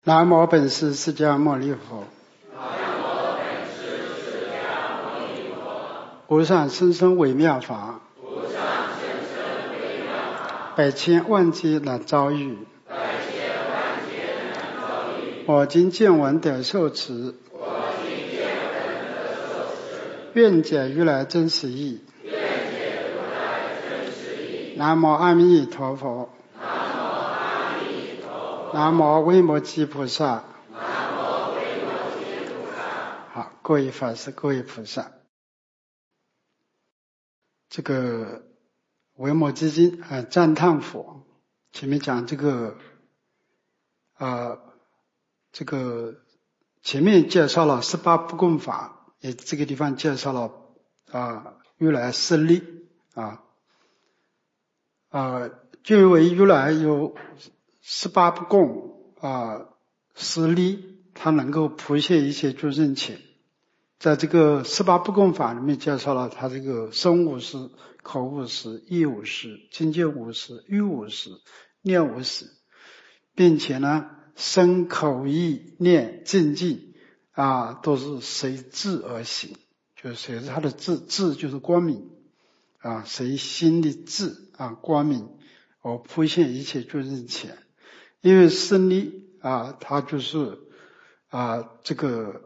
南无本师释迦牟尼佛。 南无本师释迦牟尼佛。 无上甚深微妙法， 无上甚深微妙法， 百千万劫难遭遇。 百千万劫难遭遇。 我今见闻得受持， 我今见闻得受持， 愿解如来真实义。 愿解如来真实义。 南无阿弥陀佛。 南无阿弥陀佛。 南无维摩诘菩萨。 南无维摩诘菩萨。 好，各位法师，各位菩萨，这个维摩诘经赞叹佛，前面讲这个前面介绍了18不共法，也这个地方介绍了如来势力就因为如来有18不共势力，他能够普现一切诸圣前。在这个18不共法里面介绍了他这个身无实、口无实、意无实、境界无实、欲无实、念无实，并且呢身口意念境界都是随智而行，就是随着他的智就是光明随心的智光明而普现一切诸圣前。因为胜利它就是这个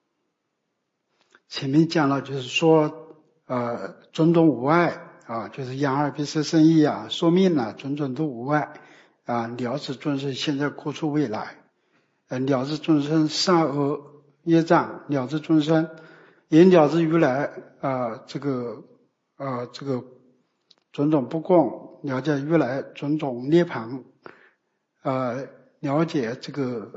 前面讲了，就是说种种无碍就是养而必舍生意说命种种都无碍了知众生现在过去未来了知众生善恶业障，了知众生也了知如来这个种种不共，了解如来种种涅槃了解这个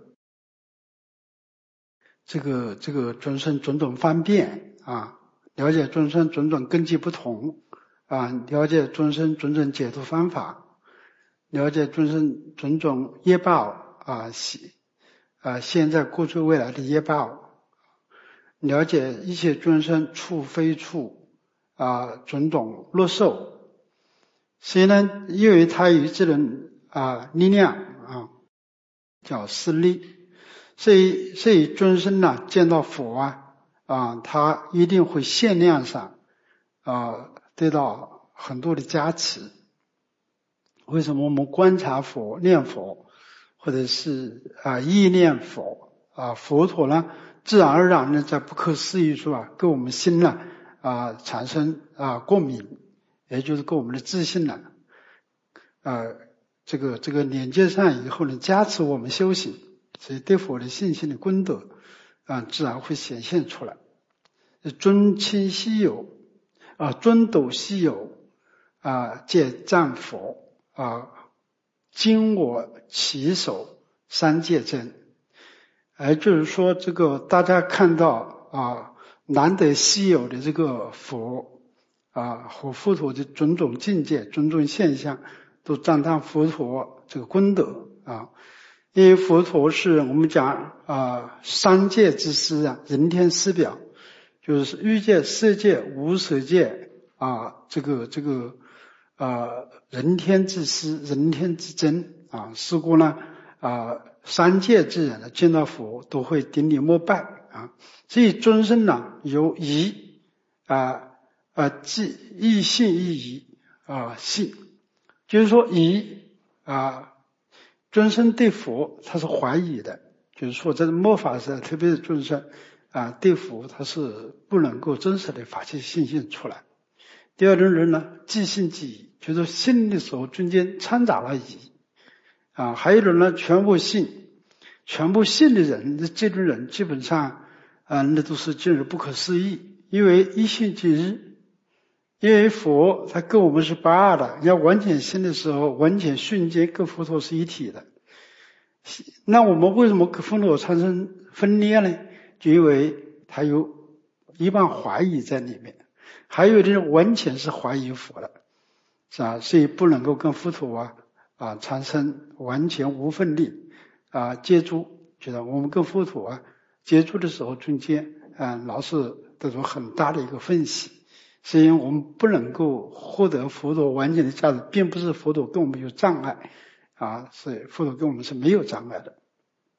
众生种种方便了解众生种种根基不同了解众生种种解脱方法，了解众生种种业报现在过去未来的业报，了解一切众生处非处种种乐受。所以呢，因为他有这种力量叫势力，所以众生见到佛他一定会限量上得到很多的加持。为什么我们观察佛、念佛，或者是意念佛佛陀呢，自然而然的在不可思议处跟我们心产生共鸣，也就是跟我们的自信这个连接上以后呢，加持我们修行，所以对佛的信心的功德自然会显现出来。尊亲稀有尊斗稀有借赞佛今我起手三界真。就是说这个大家看到难得稀有的这个佛和佛陀的种种境界、种种现象，都赞叹佛陀这个功德因为佛陀是我们讲三界之师人天师表，就是欲界、色界、无色界这个人天之师、人天之真是故呢三界之人见到佛都会顶礼膜拜所以众生有疑即亦信亦疑信，就是说疑众生对佛他是怀疑的，就是说在末法时特别是众生对佛他是不能够真实的发起信心出来。第二种人呢，即信即疑，就是信的时候中间掺杂了疑还有一种呢，全部信的人，这种人基本上那都是进入不可思议，因为一信即日。因为佛他跟我们是不二的，你要完全信的时候，完全瞬间跟佛陀是一体的。那我们为什么跟佛陀产生分裂呢？就因为他有一半怀疑在里面，还有的人完全是怀疑佛的所以不能够跟佛陀产生完全无分离接触。就是我们跟佛陀接触的时候，中间老是得出很大的一个分歧，所以我们不能够获得佛陀完全的价值，并不是佛陀跟我们有障碍所以佛陀跟我们是没有障碍的。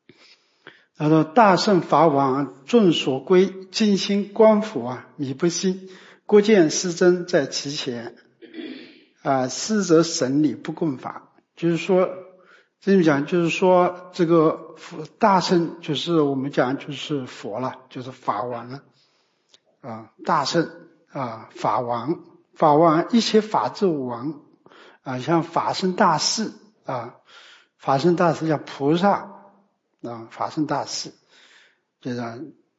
他说大圣法王众所归，尽心观佛迷不息，国见师真在其前师则审理不共法。就是说这么讲，就是说这个大圣就是我们讲就是佛了，就是法王了大圣法王一切法之王像法身大士法身大士像菩萨法身大士，就是我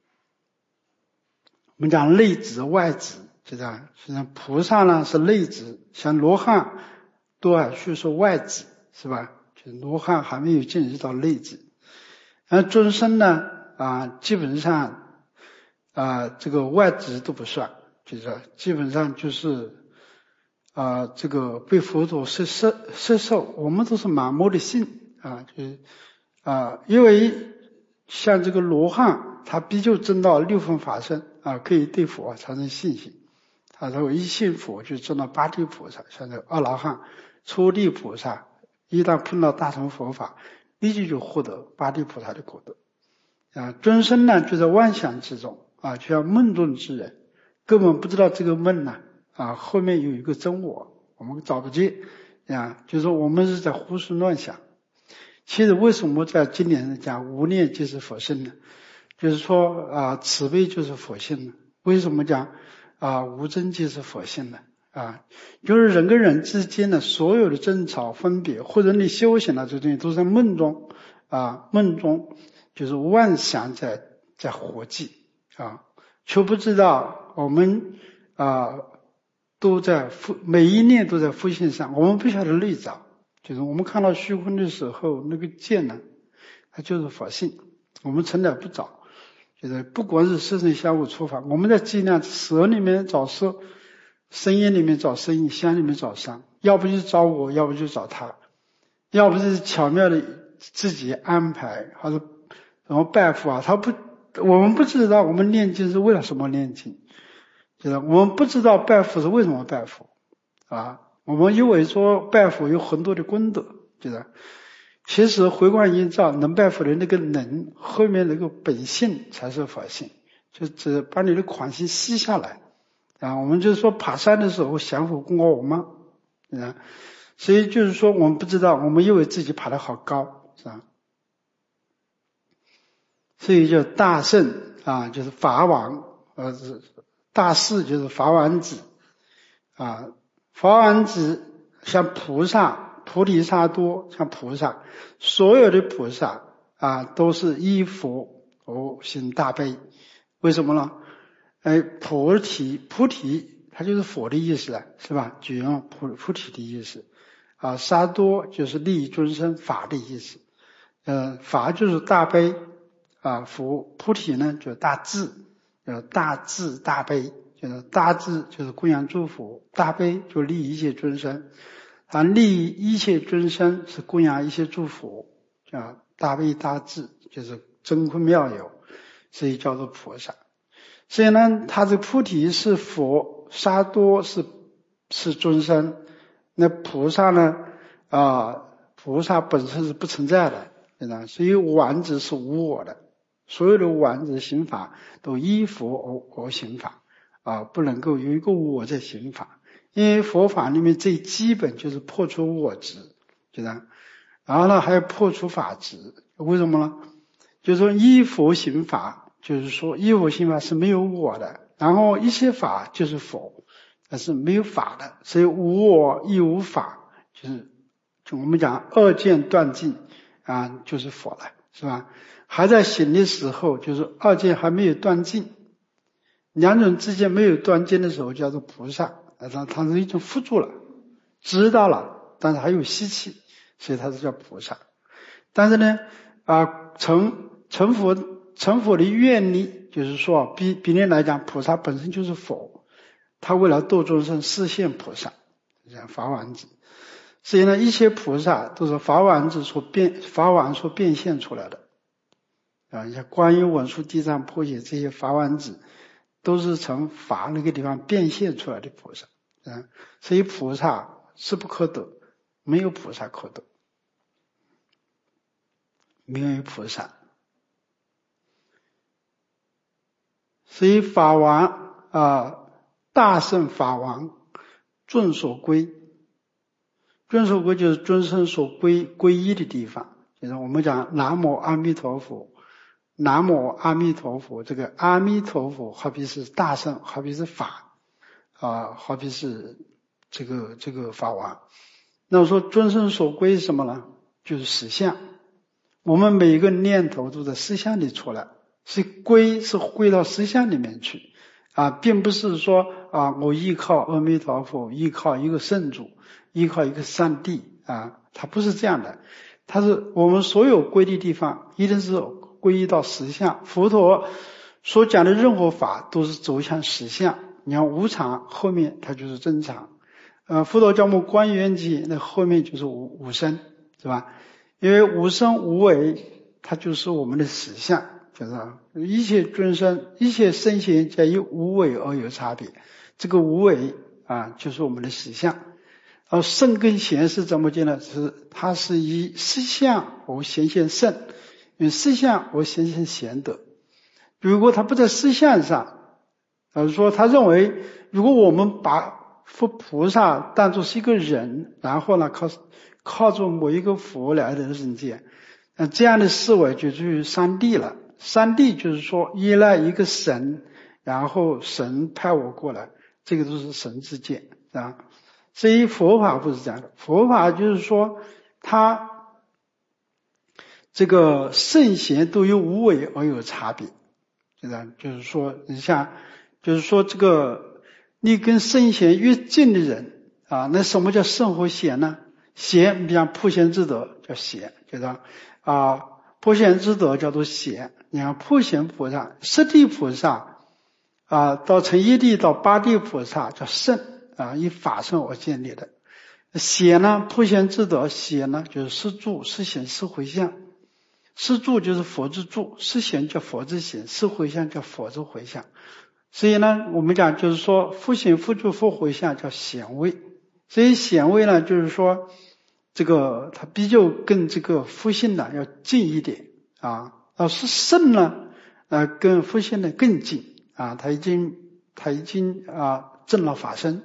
们讲内子外子，就这样。实际上菩萨呢是内子，像罗汉都还叙说外子，是吧？就是罗汉还没有进入到内子。而众生呢基本上这个外子都不算，就是基本上就是这个被佛陀摄受，我们都是盲目的信就是因为像这个罗汉他必就证到六分法身可以对佛产生信心。他说一信佛就证到八地菩萨，像这个阿罗汉初地菩萨一旦碰到大乘佛法立即就获得八地菩萨的果德众生呢就在妄想之中就像梦中之人，根本不知道这个梦呢后面有一个真我们找不见就是说我们是在胡思乱想。其实为什么在经典上讲无念即是佛性呢？就是说慈悲就是佛性呢？为什么讲无争即是佛性呢？就是人跟人之间的所有的争吵分别，或者你修行了这东西都在梦中梦中就是妄想在活计却不知道我们都在每一念都在复性上，我们不晓得内找。就是我们看到虚空的时候，那个见呢它就是佛性，我们从来不找。就是不管是色声香味触法，我们在尽量色里面找色，声音里面找声音，香里面找香，要不就找我，要不就找他，要不就是巧妙的自己安排，或者然后拜佛我们不知道我们念经是为了什么念经，就是我们不知道拜佛是为什么拜佛我们以为说拜佛有很多的功德，就是其实回光返照能拜佛的那个能，后面那个本性才是佛性，就只把你的狂心吸下来我们就是说爬山的时候降伏功我吗所以就是说我们不知道，我们以为自己爬得好高，是吧？所以叫大圣就是法王大士就是法王子法王子像菩萨菩提萨埵，像菩萨所有的菩萨都是依佛行大悲。为什么呢？菩提它就是佛的意思了，是吧？举用菩提的意思萨埵就是利益众生法的意思法就是大悲佛菩提呢就是大智，大智大悲，就是大智就是供养诸佛，大悲就利益一切众生利益一切众生是供养一切诸佛大悲大智就是真空妙有，所以叫做菩萨。所以呢他这菩提是佛，萨埵是众生，那菩萨呢菩萨本身是不存在的所以王子是无我的，所有的王子行法都依佛而行法不能够有一个我在行法，因为佛法里面最基本就是破除我执，就这样。然后呢还要破除法执，为什么呢？就是说依佛行法，就是说依佛行法是没有我的，然后一切法就是佛，但是没有法的，所以无我亦无法，就我们讲二见断尽就是佛了，是吧？还在行的时候就是二见还没有断尽，两种之间没有断尽的时候叫做菩萨它是一种辅助了，知道了，但是还有习气，所以它是叫菩萨。但是呢成佛的愿力，就是说比例来讲菩萨本身就是佛，他为了度众生示现菩萨，像法王子。所以呢一切菩萨都是法王所变现出来的像观音文殊地藏婆伽这些法王子都是从法那个地方变现出来的菩萨所以菩萨是不可得，没有菩萨可得，没有菩萨所以法王大圣法王尊所归，尊所归就是尊生所皈依的地方，就是我们讲南无阿弥陀佛，南无阿弥陀佛，这个阿弥陀佛好比是大圣，好比是法好比是这个法王。那我说尊生所归是什么呢？就是实相。我们每一个念头都在实相里出来，是归到实相里面去并不是说我依靠阿弥陀佛，依靠一个圣主，依靠一个上帝它不是这样的。它是我们所有归的地方一定是归依到实相。佛陀所讲的任何法都是走向实相。你看无常后面它就是真常，佛陀教我们观缘起，那后面就是无生，是吧？因为无生无为，它就是我们的实相，就是一切众生一切圣贤皆以无为而有差别，这个无为就是我们的实相。而圣跟贤是怎么讲呢？它是以实相而显现圣，因为实相而显现贤德。如果他不在实相上，说他认为如果我们把菩萨当作是一个人，然后呢靠着某一个佛来的人间，这样的思维就属于三谛了。三谛就是说依赖一个神，然后神派我过来，这个都是神之见所以佛法不是这样的。佛法就是说他这个圣贤都有无为而有差别，就是说你像就是说这个你跟圣贤越近的人那什么叫圣和贤呢？贤，比方普贤之德叫贤，就是普贤之德叫做贤。你看普贤菩萨、十地菩萨到成一地到八地菩萨叫圣以法身而建立的。贤呢，普贤之德，贤呢就是施助、施显、施回向。施助就是佛之助，施显叫佛之显，施回向叫佛之回向。所以呢，我们讲就是说复显、复助、复回向叫显位。所以显位呢，就是说这个它比较跟这个复性呢要近一点是圣呢跟复性呢更近他已经证了法身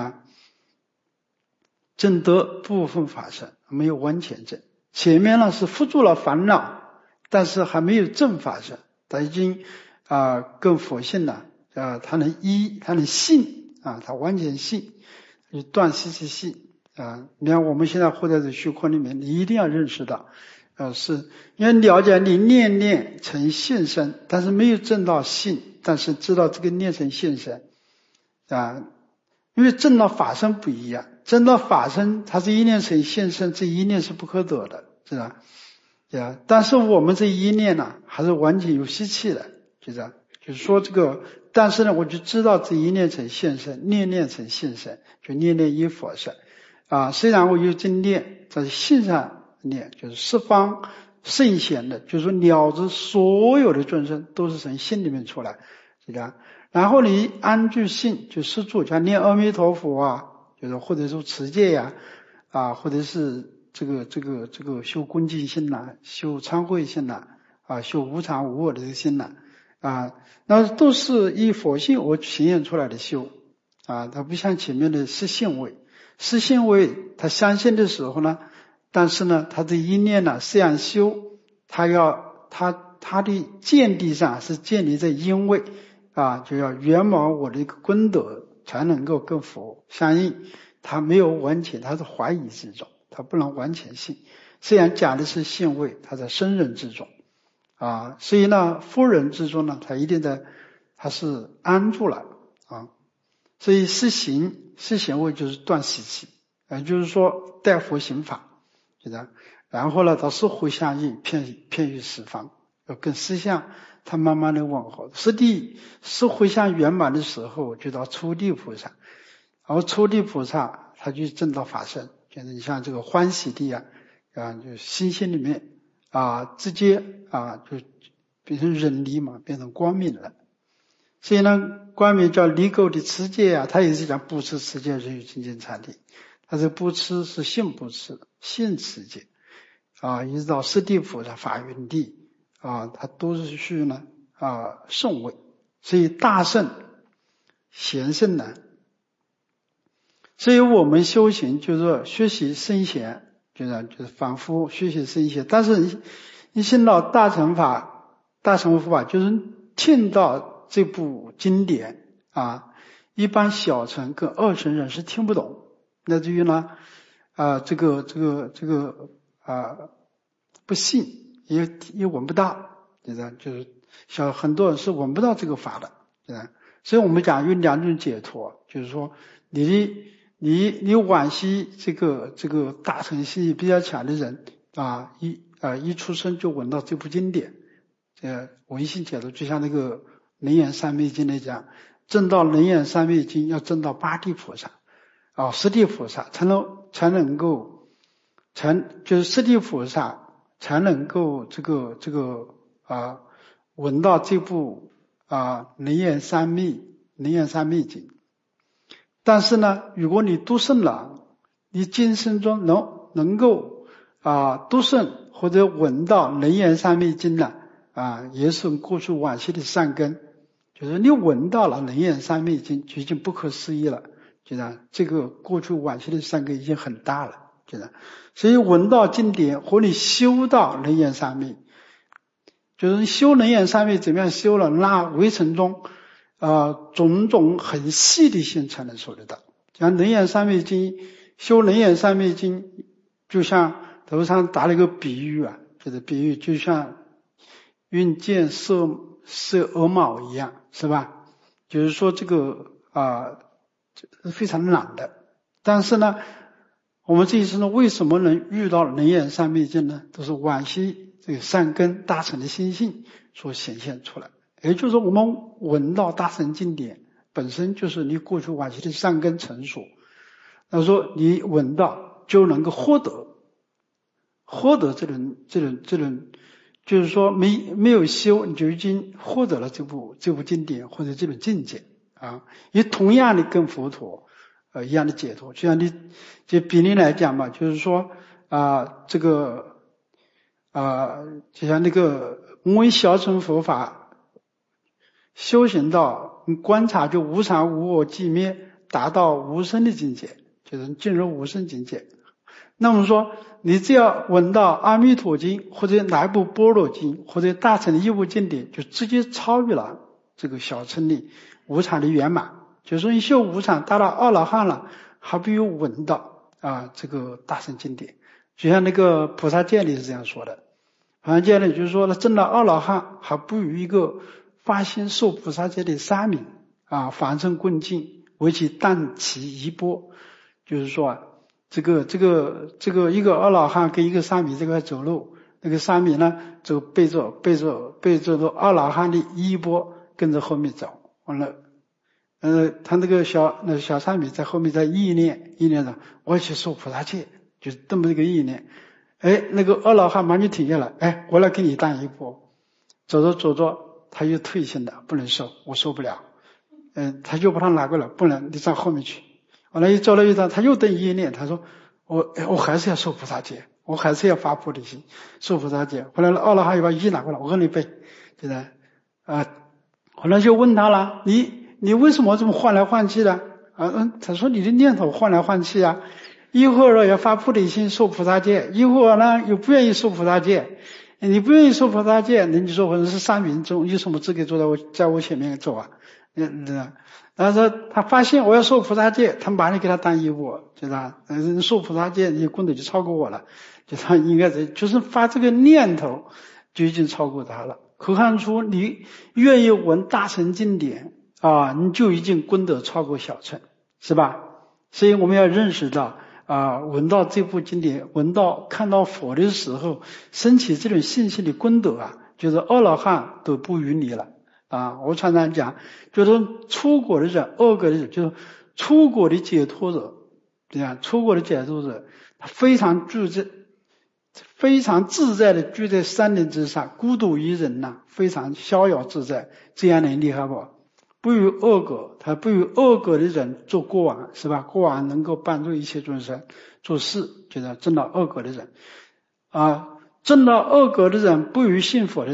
证得部分法身，没有完全证。前面呢是伏住了烦恼，但是还没有证法身，他已经跟佛性呢他能依，他能信他完全信，就断习其信你看我们现在活在这虚空里面，你一定要认识到是因为了解你念念成现身，但是没有证到信，但是知道这个念成现身因为证到法身不一样，证到法身它是一念成现身，这一念是不可得的，是吧？但是我们这一念呢还是完全有吸气的，就是说这个，但是呢我就知道这一念成现身，念念成现身，就念念依佛身虽然我有正念，在性上念就是十方圣贤的，就是说了知所有的众生都是从心里面出来，是这样。然后你安住性就施助，像念阿弥陀佛就是或者说持戒或者是这个修恭敬心修忏悔心修无常无我的这个心那都是以佛性而显现出来的修它不像前面的是性位，是性位他相信的时候呢，但是呢他的一念呢这样修，他的见地上是建立在因位就要圆满我的一个功德才能够跟佛相应，他没有完全，他是怀疑之中，他不能完全信。虽然讲的是性位，他在生人之中所以呢夫人之中呢，他是安住了所以施行位就是断习气就是说代佛行法，然后呢到是回向应遍于十方，要跟实相他慢慢的吻合。是回向圆满的时候就到初地菩萨，然后初地菩萨他就证到法身，就是你像这个欢喜地就心里面直接就变成忍离嘛，变成光明了。所以呢光明叫离垢的持戒他也是讲不持持戒是有清净禅定，他这不持是性不持，性持戒一直到四地菩萨法云地他都是属于呢圣位所以大圣贤圣难。所以我们修行就是说学习圣贤，就是反复学习圣贤。但是你信到大乘法、大乘佛法，就是听到这部经典啊，一般小乘跟二乘人是听不懂，乃至于呢这个不信也闻不到，就是很多人是闻不到这个法的，所以我们讲有两种解脱，就是说你惋惜这个大乘信比较强的人啊，一出生就闻到这部经典，闻性解脱，就像那个楞严三昧经来讲，证到楞严三昧经要证到八地菩萨啊，十地菩萨才能够就是十地菩萨才能够闻到这部楞严三昧经。但是呢，如果你读圣了，你今生中能够读圣或者闻到楞严三昧经了也是过去往昔的善根，就是你闻到了楞严三昧经就已经不可思议了，这个过去往昔的善根已经很大了，所以闻到经典和你修到楞严三昧，就是修楞严三昧怎么样修了，那围城中种种很细的心才能受得到。像楞严三昧经，修楞严三昧经，就像头上打了一个比喻就是比喻就像用箭射鹅毛一样，是吧？就是说这个非常难的。但是呢，我们这一生呢，为什么能遇到楞严三昧经呢？都是往昔这个善根大乘的心性所显现出来。也就是说，我们闻到大乘经典本身就是你过去往昔的善根成熟，那说你闻到就能够获得这种，就是说没有修，你就已经获得了这部经典或者这种境界也同样的跟佛陀一样的解脱。就像就比例来讲嘛，就是说就像那个我们小乘佛法修行到你观察就无常无我寂灭，达到无生的境界，就是进入无生境界。那么说你只要闻到阿弥陀经或者哪一部般若经或者大乘的一部经典，就直接超越了这个小乘的无常的圆满。就是说你修无常达到阿罗汉了，还不如闻到这个大乘经典。就像那个菩萨戒里是这样说的，菩萨戒里就是说了，证到阿罗汉还不如一个发心受菩萨戒的沙弥凡尘棍尽，为其荡其衣钵。就是说这个一个阿罗汉跟一个沙弥这块走路，那个沙弥呢就背着阿罗汉的衣钵跟着后面走，完了他那个小沙弥在后面在意念着我要去受菩萨戒，就是这么一个意念。那个阿罗汉马上停下来，我来给你荡衣钵。走着他又退心了，不能受，我受不了。他就把他拿过来，不能，你站后面去。完了，走了一段，他又动意念，他说我还是要受菩萨戒，我还是要发菩提心，受菩萨戒。后来阿罗汉又把衣拿过来，我跟你背，对的后来就问他了，你为什么这么换来换去的？他说你的念头换来换去一会儿要发菩提心受菩萨戒，一会儿呢又不愿意受菩萨戒。你不愿意受菩萨戒，你说我是三民中有什么资格坐在我前面走然后说他发现我要受菩萨戒，他马上给他当衣钵，对吧？受菩萨戒你功德就超过我了，就他应该就是发这个念头就已经超过他了。可看出你愿意闻大乘经典你就已经功德超过小乘，是吧？所以我们要认识到闻到这部经典，看到佛的时候，升起这种信心的功德就是阿罗汉都不如你了我常常讲，就是出国的人，恶果的人，就是出国的解脱者，这样出国的解脱者，他非常自在的居在山林之上，孤独一人非常逍遥自在，这样的厉害不？不与恶果，他不与恶果的人做国王，是吧？国王能够帮助一切众生做事，就是证到恶果的人证到恶果的人不与信佛的人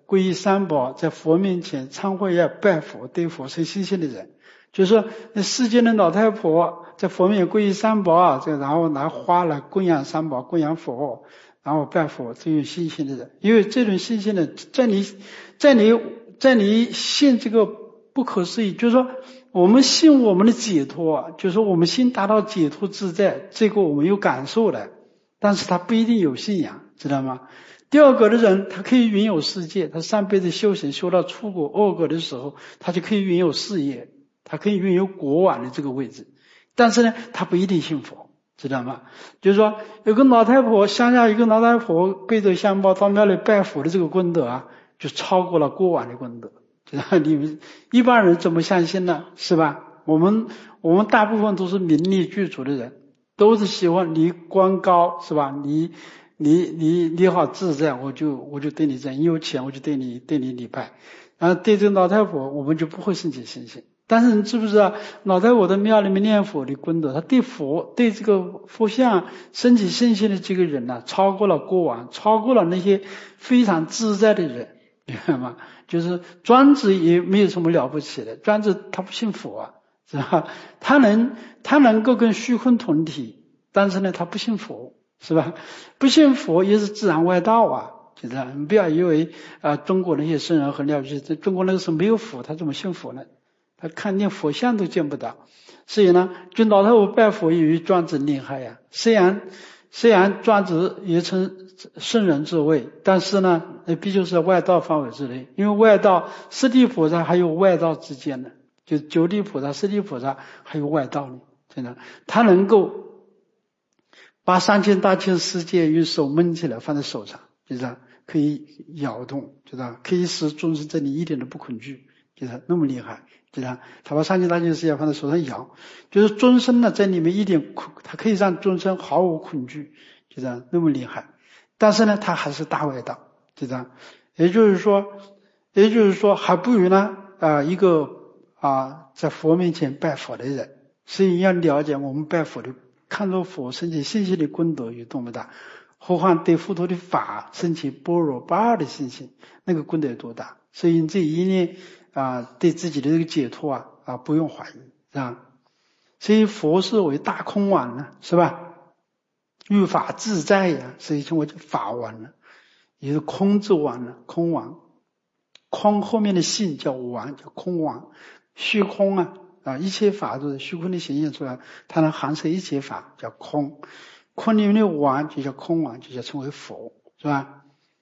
皈依三宝，在佛面前忏悔要拜佛，对佛生信心的人，就是说那世间的老太婆在佛面前皈依三宝啊，然后拿花来供养三宝，供养佛，然后拜佛，这有信心的人。因为这种信心的，在你信这个不可思议，就是说我们信我们的解脱，就是说我们心达到解脱自在，这个我们有感受的，但是他不一定有信仰，知道吗？第二个的人，他可以云游世界，他上辈子修行修到出果恶果的时候，他就可以云游事业，他可以云游国王的这个位置，但是呢，他不一定信佛，知道吗？就是说有个老太婆，乡下一个老太婆背着香包到庙里拜佛的这个功德啊，就超过了国王的功德。你们一般人怎么相信呢？是吧？我们大部分都是名利具足的人，都是喜欢你官高，是吧？你好自在，我就对你这样，你有钱我就对你礼拜。然后对这个老太婆，我们就不会升起信心。但是你知不知道，老太婆的庙里面念佛的功德，他对佛对这个佛像升起信心的这个人呢，超过了国王，超过了那些非常自在的人，明白吗？就是庄子也没有什么了不起的，庄子他不信佛啊，是吧？他能够跟虚空同体，但是呢，他不信佛，是吧？不信佛也是自然外道啊，就是你不要以为中国那些圣人很了不起，在中国那个时候没有佛，他怎么信佛呢？他看连佛像都见不到，所以呢，就老太婆拜佛，以为庄子厉害呀。虽然庄子也称圣人之位，但是呢，毕竟是外道范围之内，因为外道释地菩萨还有外道之间呢，就九地菩萨、释地菩萨还有外道呢，真的，他能够把三千大千世界用手闷起来放在手上，就是可以摇动，就是可以使众生这里一点都不恐惧，就是那么厉害。他把三千大千世界放在手上摇，就是众生呢在里面一点他可以让众生毫无恐惧，就这样那么厉害。但是呢，他还是大外道，就这样。也就是说，还不如呢一个在佛面前拜佛的人。所以要了解我们拜佛的，看到佛升起信心的功德有多么大，何况对佛陀的法升起般若不二的信心，那个功德有多大。所以你这一念对自己的这个解脱不用怀疑，是吧？所以佛是为大空王呢，是吧？欲法自在呀，所以称为法王呢，也是空之王呢，空王。空后面的性叫王，叫空王。虚空一切法都是虚空的显现出来，它能含摄一切法，叫空。空里面的王就叫空王，就叫称为佛，是吧？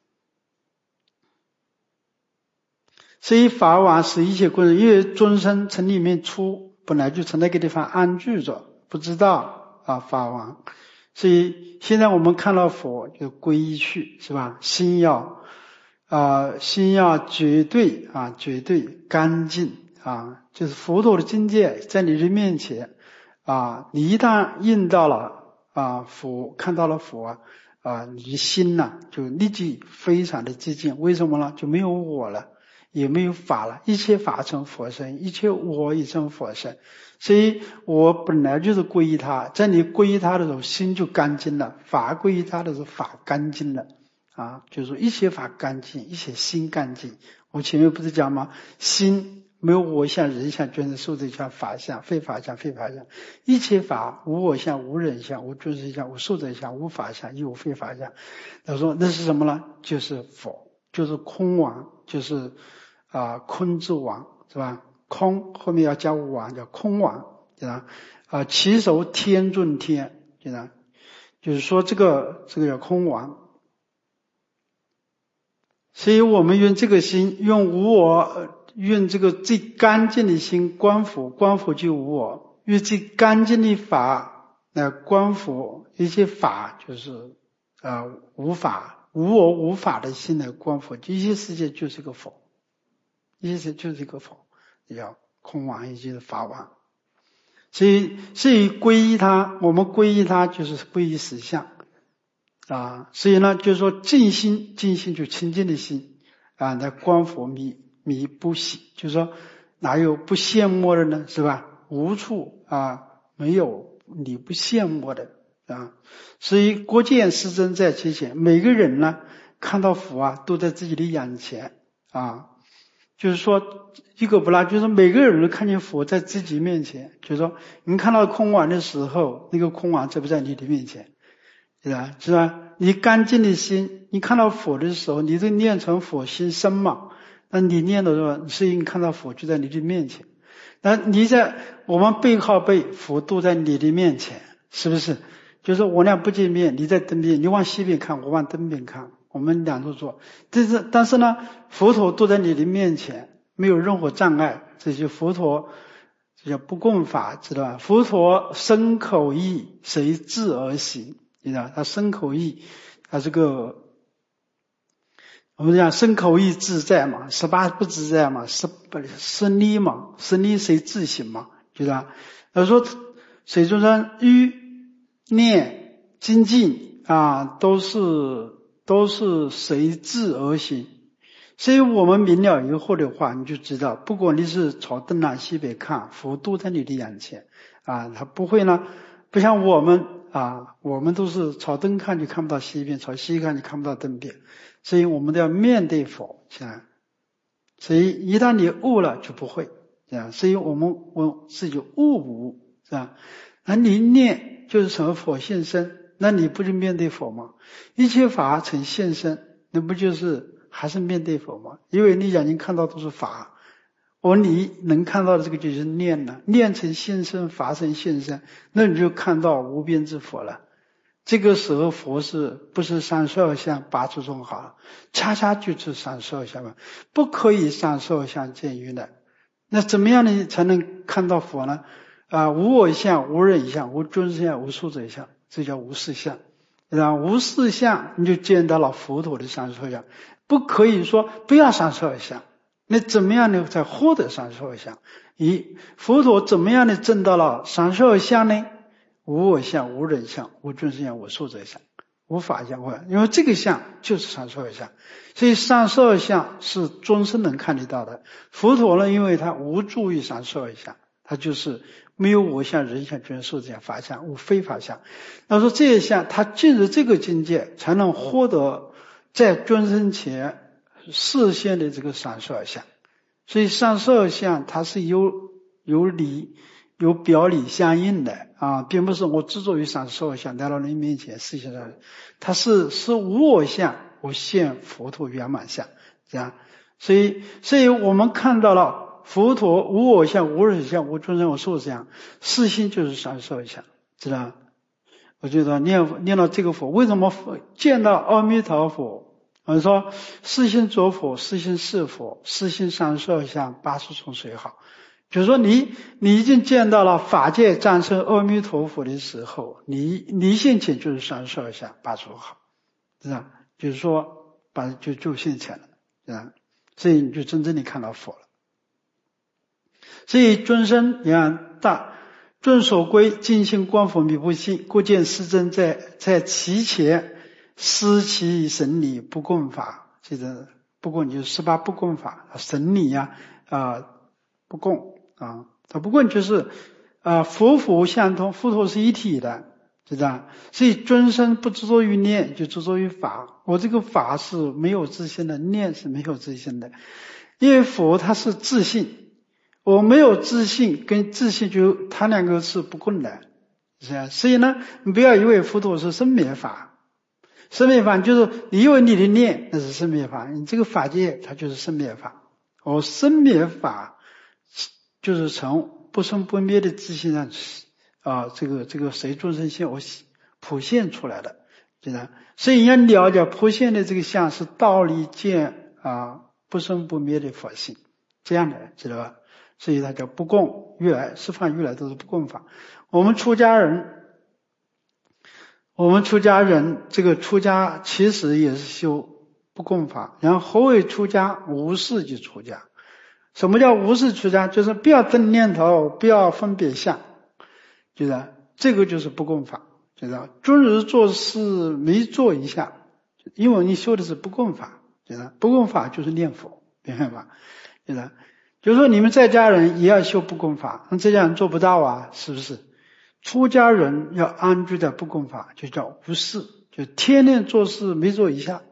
所以法王是一切功德，因为众生从里面出，本来就从那个地方安居着，不知道法王。所以现在我们看到佛就皈依去，是吧？心要绝对干净就是佛陀的境界在你的面前你一旦印到了佛，看到了佛你的心就立即非常的寂静。为什么呢？就没有我了，也没有法了，一切法成佛身，一切我也成佛身。所以我本来就是皈依他，在你皈依他的时候心就干净了，法皈依他的时候法干净了就是说一切法干净，一切心干净。我前面不是讲吗？心没有我相、人相、觉生受者相、法相、非法相、非法相，一切法无我相、无人相、无觉生相、无受者相、无法相，亦无非法相。他说那是什么呢？就是佛，就是空王，就是空之王，是吧？空后面要加王，叫空王，对吧？其手天尊天，对吧？就是说这个叫空王。所以我们用这个心，用无我，用这个最干净的心观佛，观佛就无我；用最干净的法来观佛，一些法就是无法、无我、无法的心来观佛，一切世界就是个佛，一切世界就是一个佛，叫空王，也就是法王。所以皈依他，我们皈依他就是皈依实相所以呢，就是说净心就清净的心来观佛迷不喜，就是说哪有不羡慕的呢？是吧？无处没有你不羡慕的所以国见世真在其前，每个人呢看到佛都在自己的眼前就是说一个不落，就是每个人都看见佛在自己面前，就是说你看到空王的时候，那个空王在不在你的面前，是吧？你干净的心，你看到佛的时候，你就念成佛心生嘛，那你念的时候，是因为看到佛就在你的面前，那你在我们背靠背，佛都在你的面前，是不是？就是我俩不见面，你在灯边，你往西边看，我往灯边看，我们两处坐，但是呢，佛陀都在你的面前，没有任何障碍，这些佛陀这叫不共法，知道吧？佛陀身口意随智而行，你知道他身口意，他这个我们讲身口意自在嘛，18不自在嘛，身力嘛，身力随自行嘛，知道吧？他说水中山欲念精进都是随智而行。所以我们明了以后的话，你就知道，不管你是朝东南西北看，佛都在你的眼前他不会呢，不像我们我们都是朝东看就看不到西边，朝西看就看不到东边，所以我们都要面对佛所以一旦你悟了就不会所以我们问自己悟不悟，是吧？那你念就是成佛现身，那你不就面对佛吗？一切法成现身，那不就是还是面对佛吗？因为你眼睛看到都是法，你能看到的这个就是念了，念成现身，法成现身，那你就看到无边之佛了。这个时候佛是不是32相8处中好，恰恰就是32相嘛，不可以32相见于人。那怎么样呢才能看到佛呢？无我相、无人相、无尊相、无寿者相，这叫无事相。无事相你就见到了佛陀的32相，不可以说不要32相。那怎么样呢才获得32相？佛陀怎么样的证到了32相呢？无我相、无人相、无尊相、无寿者相、无法相，因为这个相就是32相，所以32相是终身能看得到的。佛陀呢，因为他无助于32相，他就是没有我相、人相、尊寿者相、法相、无非法相。那说这些相，他进入这个境界，才能获得在终身前视现的这个32相。所以32相它是有理有表里相应的并不是我执着于32相来到你面前视现上，它是无我相，我现佛陀圆满相，这样。所以我们看到了佛陀无我相、无人相、无尊相、无寿相，视心就是32相，知道？我觉得念到这个佛，为什么见到阿弥陀佛？我说视心着佛，视心是佛，视心32相8处从谁好？就是说你已经见到了法界战胜阿弥陀佛的时候，你现前就是32相8处好，知道？就是说就现前了，知道？所以你就真正的看到佛了。所以尊生你看尊所归尽心观佛弥不信，故见世尊在其前施其神理不共法，这个不共就是18不共法，神理不共它不共就是佛相通，佛陀是一体的，知道？所以尊生不执着于念，就执着于法。我这个法是没有自性的，念是没有自性的，因为佛它是自性，我没有自性，跟自性就它两个是不共的，是吧？所以呢，你不要以为佛陀是生灭法。生灭法就是你以为你的念那是生灭法，你这个法界它就是生灭法。生灭法就是从不生不灭的自性上这个随众生现我普现出来的，知道？所以你要了解普现的这个相是道理见不生不灭的佛性，这样的，知道吧？所以它叫不共，十方如来都是不共法。我们出家人这个出家其实也是修不共法，然后何为出家？无事就出家。什么叫无事出家？就是不要动念头，不要分别相，觉得这个就是不共法，觉得终日做事没做一下，因为你修的是不共法，觉得不共法就是念佛，明白吧？觉得就是说你们在家人也要修不共法，那在家人做不到是不是？出家人要安居在不共法，就叫无事，就天天做事没做一下，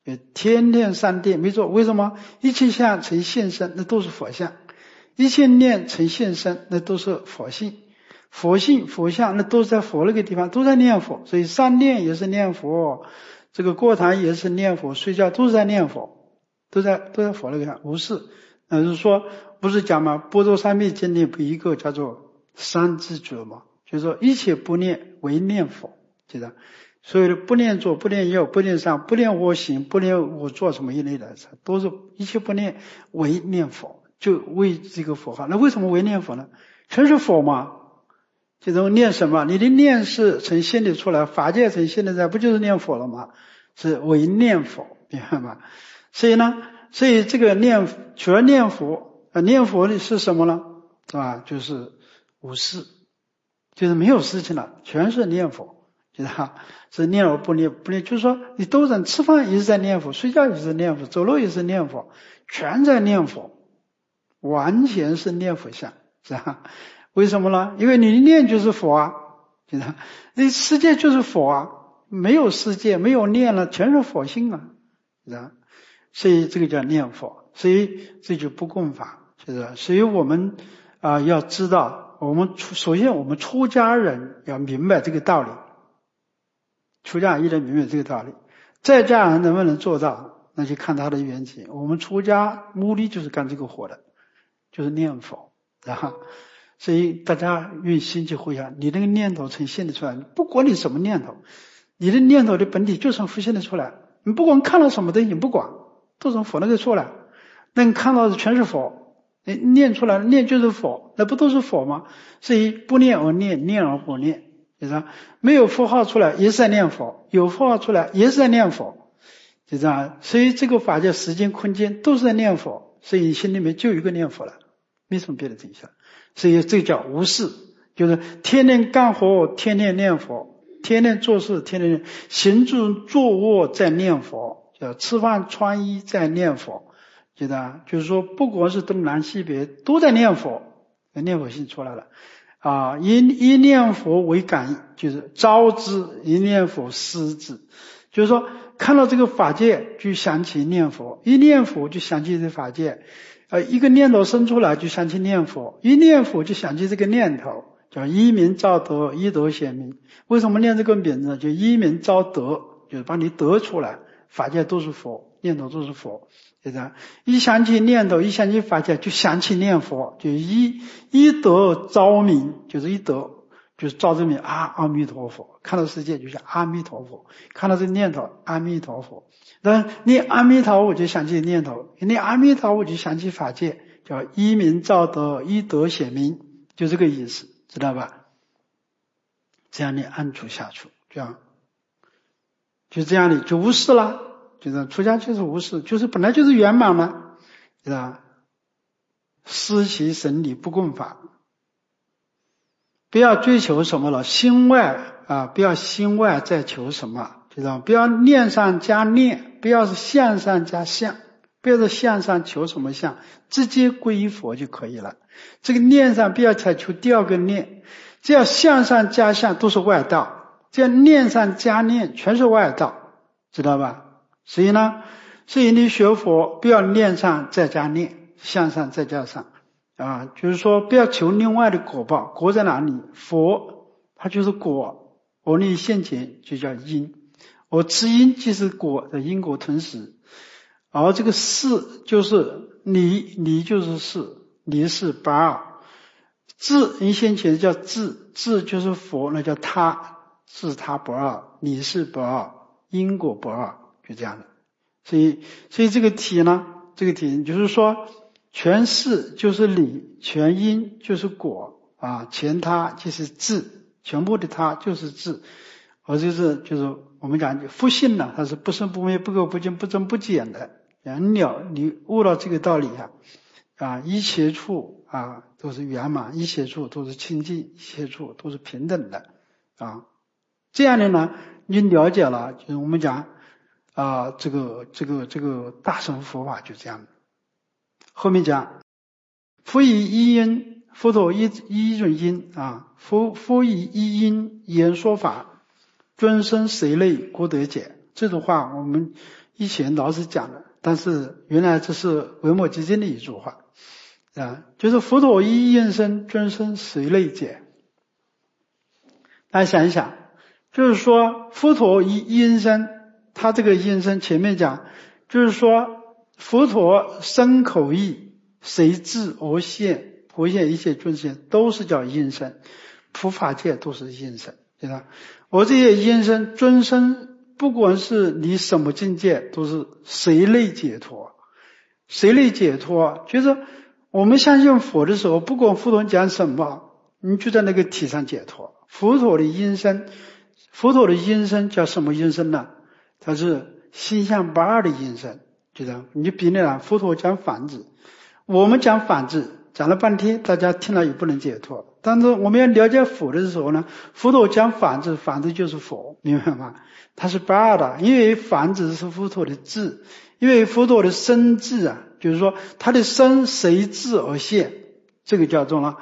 天天三谛，没错。为什么？一切相成现身，那都是佛相；一切念成现身，那都是佛性。佛性、佛相，那都是在佛那个地方，都在念佛。所以上念也是念佛，这个过堂也是念佛，睡觉都是在念佛，都在佛那个地方。无事，就是说，不是讲嘛，般若三昧经里不一个叫做三知觉嘛，就是说一切不念为念佛，记得。所有的不念做、不念有、不念上、不念我行、不念我做什么一类的，都是一切不念为念佛，就为这个佛号。那为什么为念佛呢？全是佛嘛，这种念什么？你的念是从心里出来，法界从心里在，不就是念佛了吗？是为念佛，明白吗？所以这个念除了念佛，念佛的是什么呢？是吧？就是无事，就是没有事情了，全是念佛。知道是念而不念，不念就是说你都在吃饭也是在念佛，睡觉也是念佛，走路也是念佛，全在念佛，完全是念佛相，是吧？为什么呢？因为你念就是佛啊，知道？你世界就是佛啊，没有世界，没有念了，全是佛性啊，知道？所以这个叫念佛，所以这就不共法，是吧？所以我们要知道，首先我们出家人要明白这个道理。出家一定明白这个道理，在家人能不能做到，那就看他的缘起。我们出家目的就是干这个活的，就是念佛，所以大家用心去回想，你那个念头从心里出来，不管你什么念头，你的念头的本体就从佛心里出来。你不管看到什么东西，你不管，都从佛那个出来。那你看到的全是佛，你念出来，念就是佛，那不都是佛吗？所以不念而念，念而不念。就是没有佛号出来也是在念佛，有佛号出来也是在念佛，就这样。所以这个法界时间空间都是在念佛，所以你心里面就有一个念佛了，没什么别的东西了。所以这叫无事，就是天天干活，天天念佛，天天做事，天天行住坐卧在念佛，叫吃饭穿衣在念佛，觉得就是说不管是东南西北都在念佛，念佛性出来了。一念佛为感应，就是招之；一念佛思之，就是说看到这个法界就想起念佛，一念佛就想起这个法界，一个念头生出来就想起念佛，一念佛就想起这个念头，叫一名招得，一得显明。为什么念这个名字？就一名招得，就是把你得出来，法界都是佛，念头都是佛。对的，一想起念头，一想起法界，就想起念佛，就一得昭明，就是一得，就是照这名阿弥陀佛。看到世界就叫阿弥陀佛，看到这念头阿弥陀佛。那你阿弥陀我就想起念头，你阿弥陀我就想起法界，叫一名照得，一得显明，就这个意思，知道吧？这样你安住下去，这样就这样你就无事了。就是出家就是无事，就是本来就是圆满了，知道吧？思其神理不共法，不要追求什么了，心外不要心外再求什么，知道吗？不要念上加念，不要是相上加相，不要是相上求什么相，直接归于佛就可以了。这个念上不要再求第二个念，只要相上加相都是外道，只要念上加念全是外道，知道吧？所以你学佛不要念上再加念，向上再加上就是说不要求另外的果报，果在哪里？佛它就是果，我立现前就叫因，我持因即是果的因果同时，而这个事就是你就是事，离是不二，智因现前叫智就是佛，那叫他，自他不二，离是不二，因果不二，就这样的。所以这个体呢，这个体就是说全事就是理，全因就是果全他就是智，全部的他就是智，而就是我们讲佛性呢，它是不生不灭，不垢不净，不增不减的。你悟到这个道理一切处都是圆满，一切处都是清净，一切处都是平等的这样的呢，你了解了，就是我们讲这个大乘佛法就这样的。后面讲佛以一因，佛陀一种因佛以一因言说法，尊生谁类故得解。这种话我们以前老师讲的，但是原来这是维摩诘经的一句话啊，就是佛陀一应身，尊生谁类解？大家想一想，就是说佛陀一应身，他这个应身前面讲，就是说佛陀身口意随智而现，普现一切众生都是叫应身，普法界都是应身，对吧？我这些应身尊生。不管是你什么境界，都是谁类解脱，谁类解脱，就是我们相信佛的时候，不管佛陀讲什么，你就在那个体上解脱。佛陀的因身叫什么因身呢？它是心相不二的因身，就这样。你比那佛陀讲反智，我们讲反智，讲了半天，大家听了也不能解脱。但是我们要了解佛的时候呢，佛陀讲反智，反智就是佛，明白吗？它是不二的，因为反智是佛陀的智，因为佛陀的身智啊，就是说他的身随智而现，这个叫做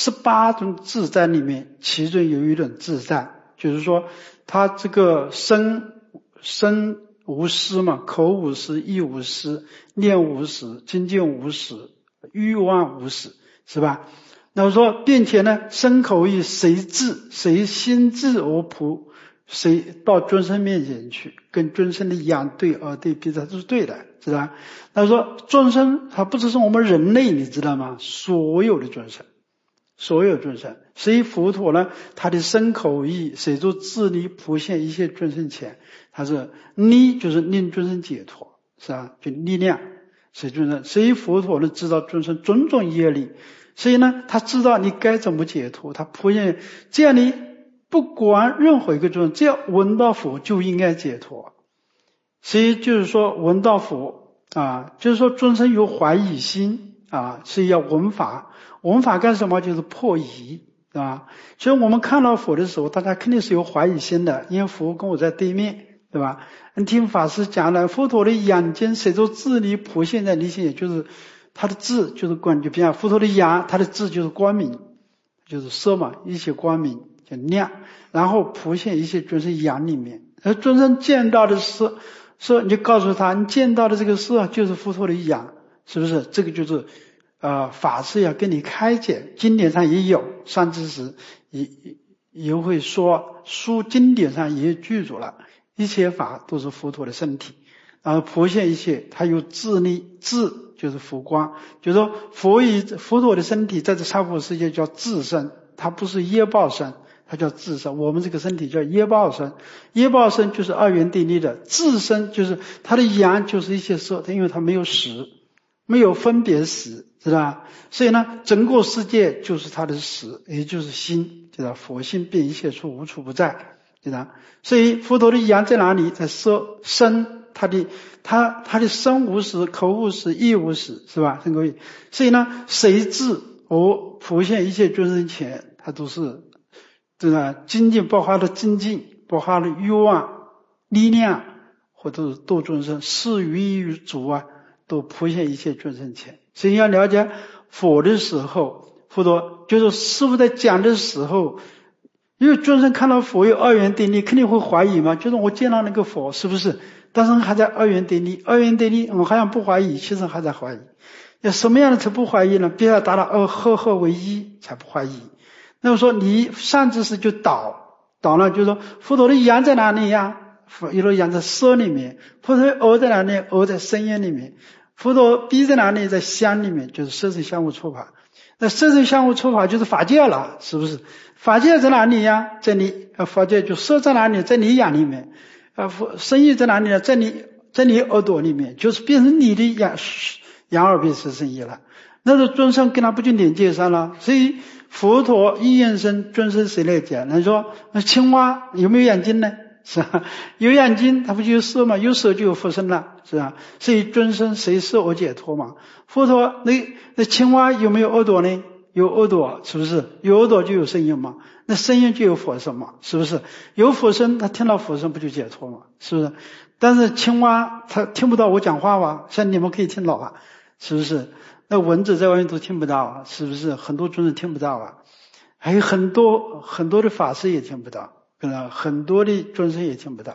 18种智在里面，其中有一种智在，就是说他这个身无私嘛，口无私，意无私，念无私，精进无私，欲望无私，是吧？那么说，并且呢，身口意随智，随心智而普，谁到尊生面前去，跟尊生的仰对耳对鼻，这是对的，知道吧？他说尊生他不只是我们人类，你知道吗？所有的尊生，所有尊生，所以佛陀呢，他的身口意随着智力普现一切尊生前，他是力就是令尊生解脱，是吧？就力量随尊生，所以佛陀呢知道尊生种种业力，所以呢他知道你该怎么解脱，他普现这样的。不管任何一个众生，只要闻到佛就应该解脱。所以就是说闻到佛啊，就是说众生有怀疑心啊，所以要闻法。闻法干什么？就是破疑啊。所以我们看到佛的时候，大家肯定是有怀疑心的，因为佛跟我在对面，对吧？你听法师讲了，佛陀的眼睛随着智力普现在理性，也就是他的智就是光，就比方佛陀的眼，他的智就是光明，就是色嘛，一切光明。亮，然后普现一切众生眼里面，而众生见到的色，你就告诉他，你见到的这个色就是佛陀的眼，是不是？这个就是法师要跟你开解，经典上也有，上知识也会说，书经典上也记住了，一切法都是佛陀的身体，然后普现一切，它有智力，智就是佛光，就是说佛陀的身体在这娑婆世界叫智身，它不是业报身。它叫智身，我们这个身体叫业报身，业报身就是二元对立的，智身就是它的眼就是一切色，因为它没有识，没有分别识，知道吧？所以呢，整个世界就是它的识，也就是心，知道佛性遍一切处，无处不在，知道。所以佛陀的眼在哪里？在色身，他的身无识，口无识，意无识，是吧？身口意。所以呢，随智而普现一切众生前，它都是。这个精进包含了精进，包含了欲望、力量，或者是度众生，事于主啊，都普现一切众生前。所以要了解佛的时候，佛陀就是师父在讲的时候，因为众生看到佛有二元对立，肯定会怀疑嘛，就是我见到那个佛是不是？但是还在二元对立，二元对立，我好像不怀疑，其实还在怀疑。要什么样的才不怀疑呢？必须要达到合为一才不怀疑。那么说你上知识就倒了，就是说佛陀的眼在哪里呀？佛陀的眼在色里面，佛陀的耳在哪里？耳在声音里面，佛陀鼻在哪里？在香里面，就是色身相互触法。那色身相互触法就是法界了，是不是？法界在哪里呀？在你法界就色在哪里？在你眼里面。声音在哪里呢？在你耳朵里面，就是变成你的眼耳鼻舌身意了。那个尊生跟他不就连接上了？所以佛陀一应身，尊生谁来讲？人说那青蛙有没有眼睛呢？是吧？有眼睛，它不就有色吗？有色就有佛身了，是吧？所以尊生谁色而解脱嘛？佛陀那青蛙有没有耳朵呢？有耳朵，是不是？有耳朵就有声音嘛？那声音就有佛身嘛？是不是？有佛身，他听到佛身不就解脱嘛？是不是？但是青蛙它听不到我讲话吧？像你们可以听到啊，是不是？那蚊子在外面都听不到啊，是不是？很多众生听不到啊，还有很多的法师也听不到，很多的众生也听不到，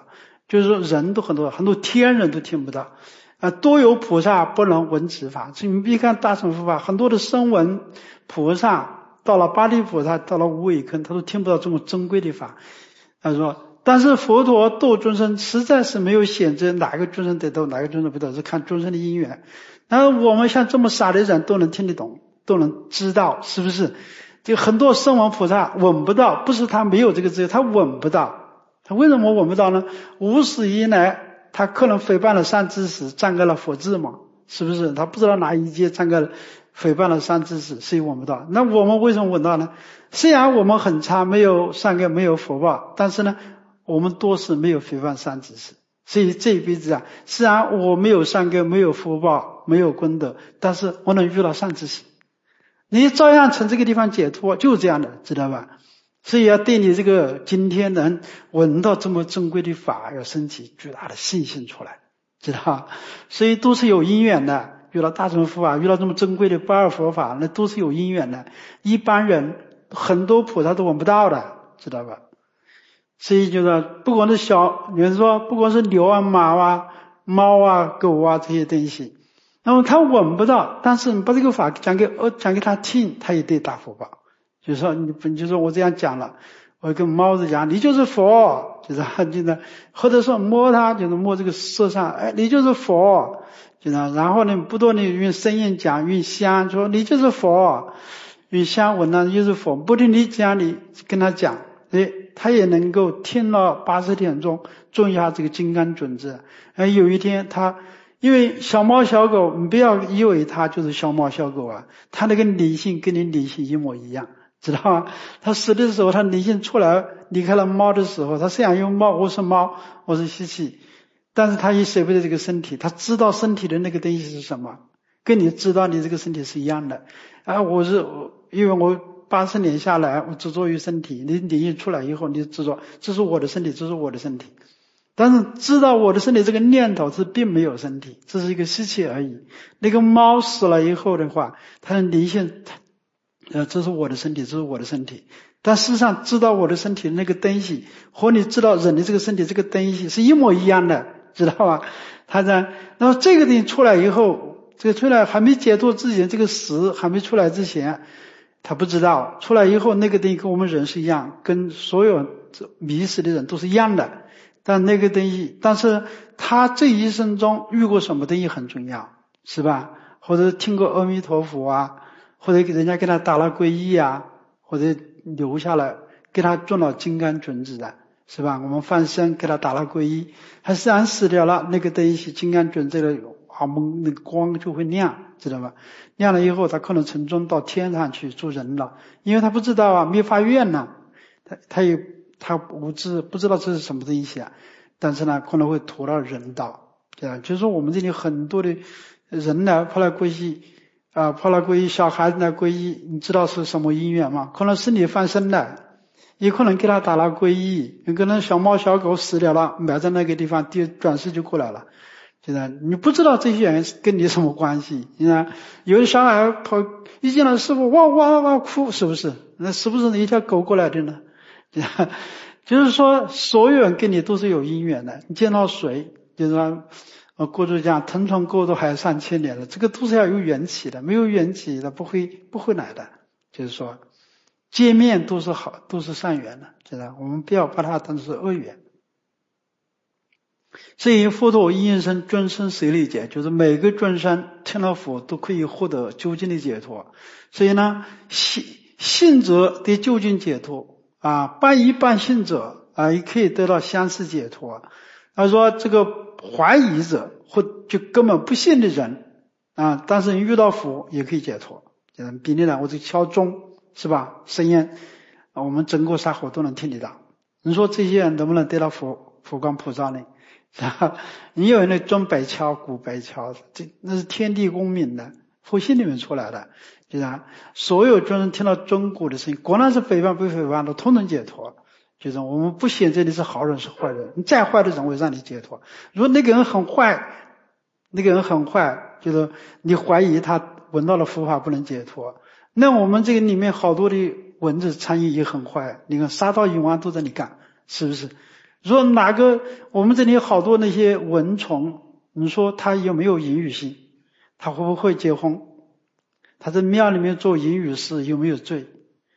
就是说人都很多天人都听不到多有菩萨不能闻此法。所以你别看大乘佛法，很多的声闻菩萨到了八地菩萨，到了无畏坑，他都听不到这么珍贵的法。他说但是佛陀度众生实在是没有选择哪个众生得到哪个众生不得，是看众生的因缘。然后我们像这么傻的人都能听得懂，都能知道，是不是？就很多声闻菩萨闻不到，不是他没有这个资源，他闻不到。他为什么闻不到呢？无始以来他可能诽谤了善知识，障碍了佛智嘛，是不是？他不知道哪一劫障碍了诽谤了善知识，所以闻不到。那我们为什么闻到呢？虽然我们很差，没有善根，没有福报，但是呢我们多是没有诽谤善知识。所以这一辈子虽然我没有善根，没有福报，没有功德，但是我能遇到善知识，你照样从这个地方解脱，就是这样的，知道吧？所以要对你这个今天能闻到这么珍贵的法，要升起巨大的信心出来，知道吧？所以都是有因缘的，遇到大乘佛法，遇到这么珍贵的不二佛法，那都是有因缘的。一般人很多菩萨都闻不到的，知道吧？所以就是不管是有人说不管是牛啊、马啊、猫啊、狗啊这些东西，那么他闻不到，但是你把这个法讲给他听，他也得大福报。就是说你就说我这样讲了，我跟猫子讲你就是佛，就是或者说摸它，就是摸这个色上，你就是佛，就是然后呢不断的用声音讲，用香说你就是佛，用香闻呢就是佛，不停地讲，你跟他讲，他也能够听了80点钟种下这个金刚种子。有一天他因为小猫小狗，你不要以为它就是小猫小狗它那个灵性跟你灵性一模一样，知道吗？它死的时候，它灵性出来离开了猫的时候，它虽然用猫，我是猫，我是吸气，但是它也舍不得这个身体，它知道身体的那个东西是什么，跟你知道你这个身体是一样的。因为我80年下来，我执着于身体，你灵性出来以后，你执着这是我的身体，这是我的身体。但是知道我的身体这个念头是并没有身体，这是一个吸气而已。那个猫死了以后的话，它的灵性这是我的身体，这是我的身体。但事实上知道我的身体的那个东西和你知道人的这个身体这个东西是一模一样的，知道吧？那么这个东西出来以后，这个出来还没解脱之前，这个死还没出来之前他不知道，出来以后那个东西跟我们人是一样，跟所有迷失的人都是一样的。但那个东西，但是他这一生中遇过什么东西很重要，是吧？或者听过阿弥陀佛或者人家给他打了皈依或者留下来给他种了金刚种子是吧？我们放生给他打了皈依，他自然死掉了，那个东西金刚种子的那个光就会亮，知道吗？亮了以后他可能成宗到天上去做人了，因为他不知道没发愿他无知，不知道这是什么东西但是呢可能会投到人道，对吧？就是说我们这里很多的人来跑来皈依小孩子来皈依，你知道是什么因缘吗？可能是你放生的，也可能给他打了皈依，有可能小猫小狗死掉了，埋在那个地方，转世就过来了，就是你不知道这些人跟你什么关系。你看有的小孩一见到师父哇哇哇哭，是不是？那是不是一条狗过来的呢？就是说所有人跟你都是有因缘的。你见到谁，就是说过去讲腾冲过渡海上千年了，这个都是要有缘起的，没有缘起的不会来的。就是说见面都是好，都是善缘的，知道？我们不要把它当成是恶缘。所以佛陀应生众生随力解，就是每个众生听了佛都可以获得究竟的解脱。所以呢信者得究竟解脱半疑半信者也可以得到相似解脱。他说这个怀疑者或就根本不信的人但是遇到佛也可以解脱。比例呢，我这敲钟是吧，声音我们整个沙河都能听得到。你说这些人能不能得到佛光普照呢？你有那钟白敲鼓白敲，那是天地公明的，佛心里面出来的，就是所有众生听到钟鼓的声音，果然是诽谤不诽谤的通通解脱。就是我们不选择你是好人是坏人，你再坏的人我让你解脱。如果那个人很坏，就是你怀疑他闻到了佛法不能解脱，那我们这个里面好多的蚊子苍蝇也很坏，你看杀盗淫妄都在你干，是不是？ 说哪个我们这里有好多那些蚊虫，你说他有没有淫欲性？他会不会结婚？他在庙里面做淫欲事有没有罪？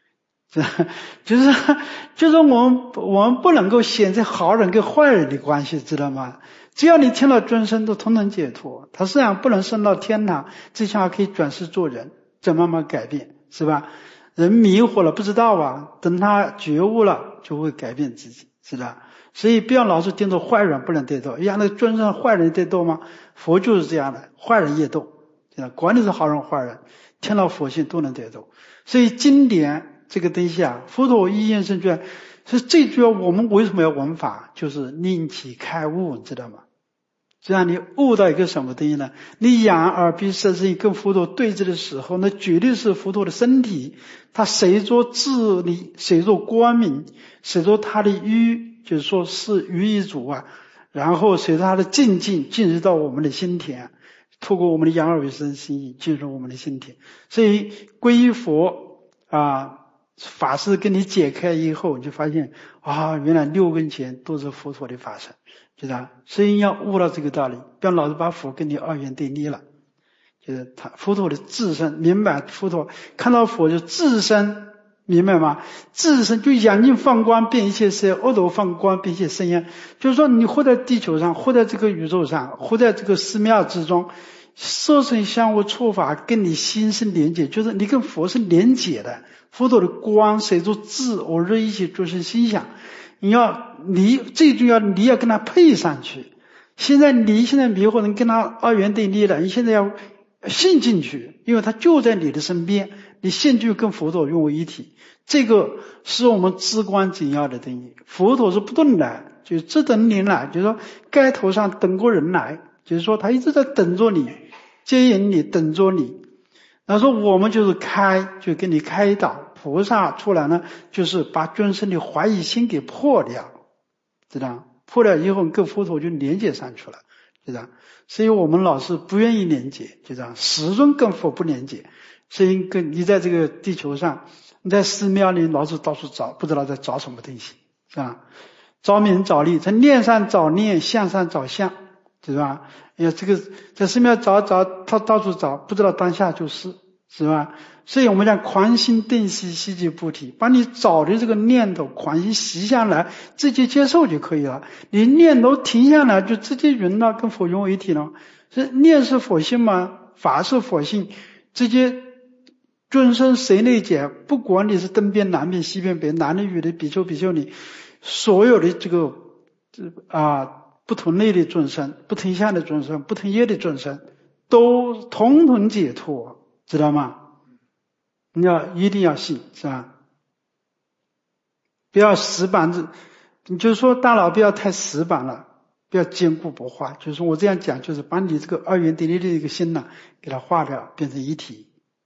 就是我们不能够选择好人跟坏人的关系，知道吗？只要你听了尊声都同能解脱，他虽然不能升到天堂，最起码可以转世做人，再慢慢改变，是吧？人迷惑了不知道啊，等他觉悟了就会改变自己，是吧？所以不要老是盯着坏人不能得斗，一样的尊声坏人得斗吗？佛就是这样的，坏人也斗，管你是好人坏人，听到佛性都能得斗。所以经典这个东西啊，佛陀一言圣卷是最主要。我们为什么要闻法？就是令其开悟，你知道吗？只要你悟到一个什么东西呢？你眼耳鼻舌身跟佛陀对峙的时候，那绝对是佛陀的身体，他随着智力，随着光明，随着他的欲，就是说是欲一主啊，然后随着他的静进入到我们的心田，透过我们的眼耳鼻舌身心意进入我们的心田。所以皈依佛啊，法事跟你解开以后，你就发现啊，原来六根前都是佛陀的法身，知道？所以要悟到这个道理，不要老是把佛跟你二元对立了。就是他佛陀的自身，明白佛陀看到佛就自身，明白吗？自身就眼睛放光变一切色，耳朵放光变一切声音。就是说你活在地球上，活在这个宇宙上，活在这个寺庙之中，色声香味触法跟你心是连结，就是你跟佛是连结的。佛陀的光随着智我日一起做成心想，你最重要你要跟他配上去。现在迷惑人跟他二元对立了，你现在要信进去，因为他就在你的身边，你信就跟佛陀融为一体。这个是我们至关紧要的东西。佛陀是不断的，就是这等人来，就是说街头上等过人来，就是说他一直在等着你，接引你，等着你。然后说我们就是就给你开导，菩萨出来呢，就是把众生的怀疑心给破掉，知道？破了以后跟佛陀就连接上去了，知道？所以我们老是不愿意连接，就这样，始终跟佛不连接。所以你在这个地球上，你在寺庙里老是到处找，不知道在找什么东西，是吧？找名找利，在念上找念，相上找相，是吧？这个在寺庙找，他到处找，不知道当下就是，是吧？所以我们讲狂心定息，息即菩提，把你找的这个念头狂心息下来，直接接受就可以了。你念头停下来，就直接融了，跟佛融为一体了。是念是佛性吗？法是佛性，直接尊生谁内解，不管你是东边南边西边北，男的女的，比丘比丘尼，所有的这个不同类的众生，不同相的众生，不同业的众生，都统统解脱，知道吗？你一定要信，是吧？不要死板子，你就说大脑不要太死板了，不要坚固不化。就是说我这样讲，就是把你这个二元对立的一个心呢，给它化掉，变成一体。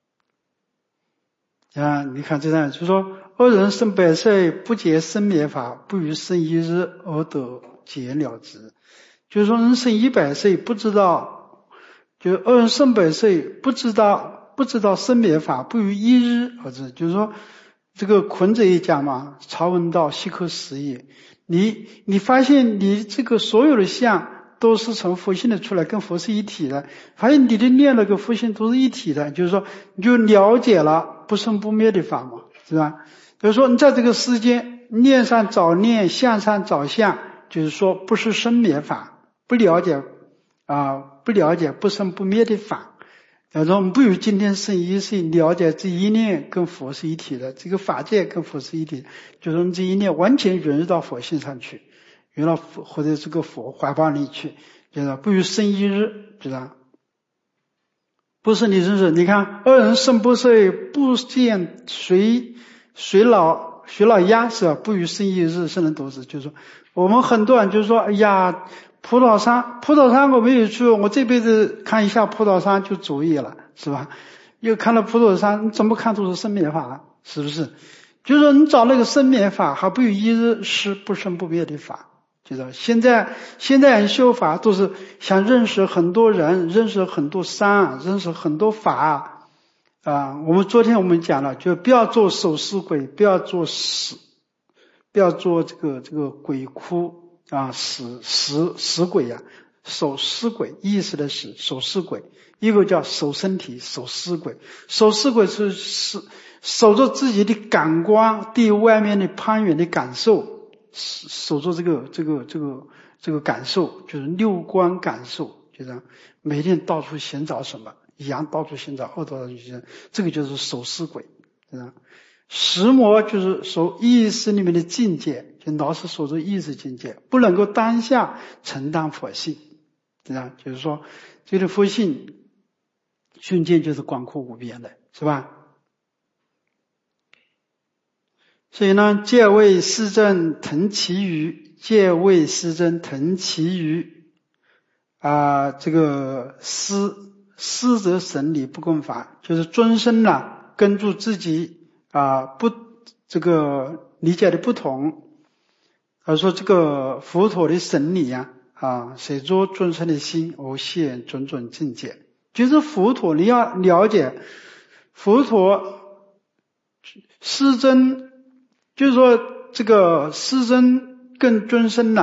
你看这样，就是说恶人生百岁，不解生灭法，不于生一日而得解了之。就是说人生100岁不知道，就恶人生百岁不知道生灭法，不于一日而知。就是说这个孔子也讲嘛，朝闻道，夕可食也。你发现你这个所有的相都是从佛性的出来，跟佛是一体的，发现你的念那个佛性都是一体的，就是说你就了解了不生不灭的法嘛，是吧？就是说你在这个世间念上找念，相上找相，就是说不是生灭法，不了解不生不灭的法。然后不如今天生一世，了解这一念跟佛是一体的，这个法界跟佛是一体的，就是你这一念完全融入到佛性上去，融到或者这个佛怀抱里去，知道？不如生一日，知道？不是你认识，你看恶人生不岁，不见随老鸦，是吧？不如生一日，生人多子。就是说我们很多人就是说，哎呀，葡萄山我没有去，我这辈子看一下葡萄山就足矣了，是吧？又看了葡萄山，你怎么看都是生灭法，是不是？就是说你找那个生灭法，还不如一日是不生不灭的法。就是现在人修法都是想认识很多人，认识很多山，认识很多法昨天我们讲了，就不要做手撕鬼，不要做这个鬼哭食鬼啊，守尸鬼，意识的死，守尸鬼；一个叫守身体，守尸鬼。守尸鬼是守着自己的感官对外面的攀缘的感受，守着这个感受，就是六观感受，就这样每天到处寻找什么，阳到处寻找，恶到处寻找，这个就是守尸鬼，对吧？食魔就是守意识里面的境界，就老是守着意识境界，不能够当下承担佛性，对吧？就是说这个佛性瞬间就是广阔无边的，是吧？所以呢，戒为施正腾其余，戒为施正腾其余这个施则神理不共法，就是尊生根据自己这个理解的不同，而说这个佛陀的神理随着尊生的心而现种种境界。就是佛陀你要了解佛陀施真，就是说这个施真跟尊生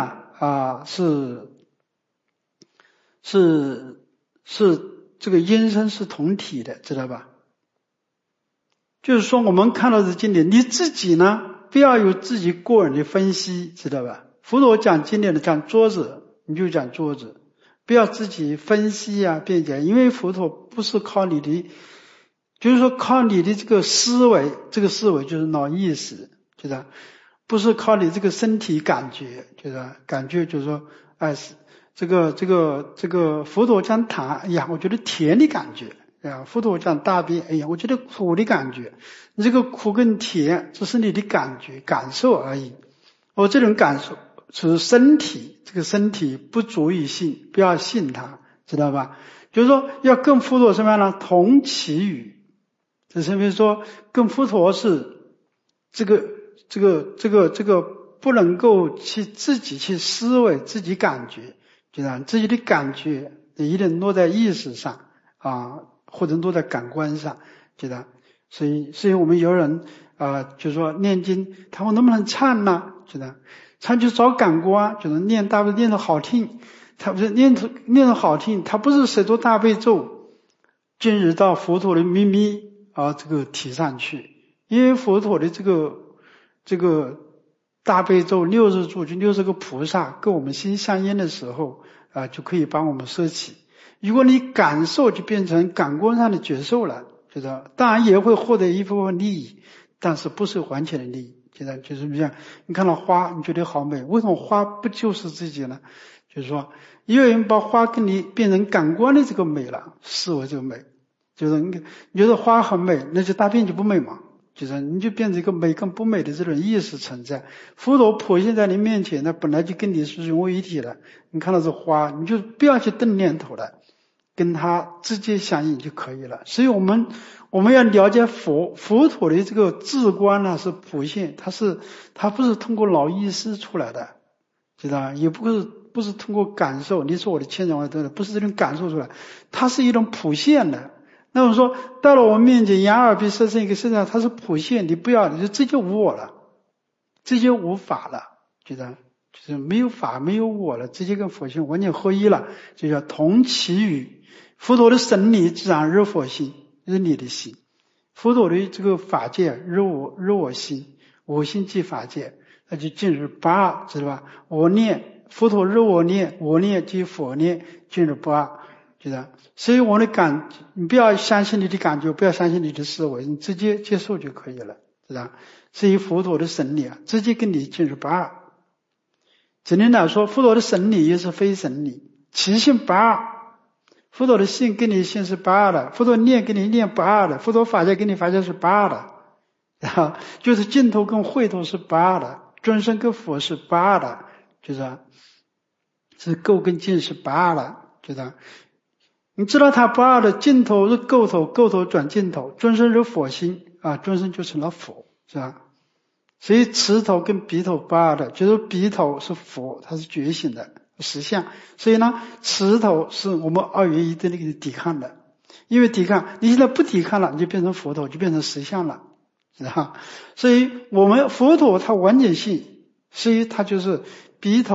是这个因身是同体的，知道吧？就是说我们看到的经典，你自己呢不要有自己个人的分析，知道吧？佛陀讲经典的讲桌子，你就讲桌子，不要自己分析辩解，因为佛陀不是靠你的，就是说靠你的这个思维，这个思维就是脑意识，知道？不是靠你这个身体感觉，知道？感觉就是说这个佛陀讲糖，哎呀我觉得甜的感觉，佛陀讲大便，哎呀我觉得苦的感觉，你这个苦跟甜这是你的感觉感受而已，这种感受是身体，这个身体不足以信，不要信它，知道吧？就是说要跟佛陀什么样呢？同其语，这是比如说跟佛陀是这个不能够去自己去思维自己感觉，就让自己的感觉一定落在意识上或者落在感官上，知道？所以我们有人就是说念经，他们能不能唱呢？知道？唱就找感官，就是念大悲念得好听，他不是念得好听，他不是写作大悲咒，进入到佛陀的秘密这个提上去，因为佛陀的这个大悲咒60咒就60个菩萨跟我们心相应的时候就可以帮我们摄起。如果你感受就变成感官上的觉受了，觉得当然也会获得一部分利益，但是不是完全的利益。就是这样，你看到花你觉得好美，为什么花不就是自己呢？就是说也有人把花跟你变成感官的这个美了，视为这个美，就是你觉得花很美，那就大便就不美嘛，就是你就变成一个美跟不美的这种意识存在。佛陀普现在你面前，那本来就跟你是融为一体了，你看到这花你就不要去动念头了，跟它直接相应就可以了。所以我们要了解佛陀的这个智观呢是普现，它不是通过脑意识出来的，知道？也不是通过感受，你说我的千人万等不是这种感受出来，它是一种普现的。那我说到了我面前眼耳鼻舌身一个身上，它是普现，你不要，你就直接无我了，直接无法了，知道？就是没有法没有我了，直接跟佛性完全合一了，就叫同其语。佛陀的神理自然入佛心，是你的心。佛陀的这个法界入我心，我心即法界，那就进入不二，知道吧？我念佛陀入我念，我念即佛念，进入不二，知道？所以我的你不要相信你的感觉，不要相信你的思维，你直接接受就可以了，知道？所以佛陀的神理直接跟你进入不二。简单来说，佛陀的神理也是非神理，其性不二。佛陀的性跟你性是不二的，佛陀念跟你念不二的，佛陀法界跟你法界是不二的，就是净土跟秽土是不二的，尊生跟佛是不二的，就是垢跟净是不二的，知道？你知道它不二的，净土是垢土，垢土转净土，尊生是佛心尊生就成了佛，是吧？所以持头跟鼻头不二的，就是鼻头是佛，它是觉醒的实相，所以呢持头是我们二元一的那个抵抗的，因为抵抗你现在不抵抗了，你就变成佛头，就变成实相了，知道？所以我们佛陀它完整性，所以它就是鼻头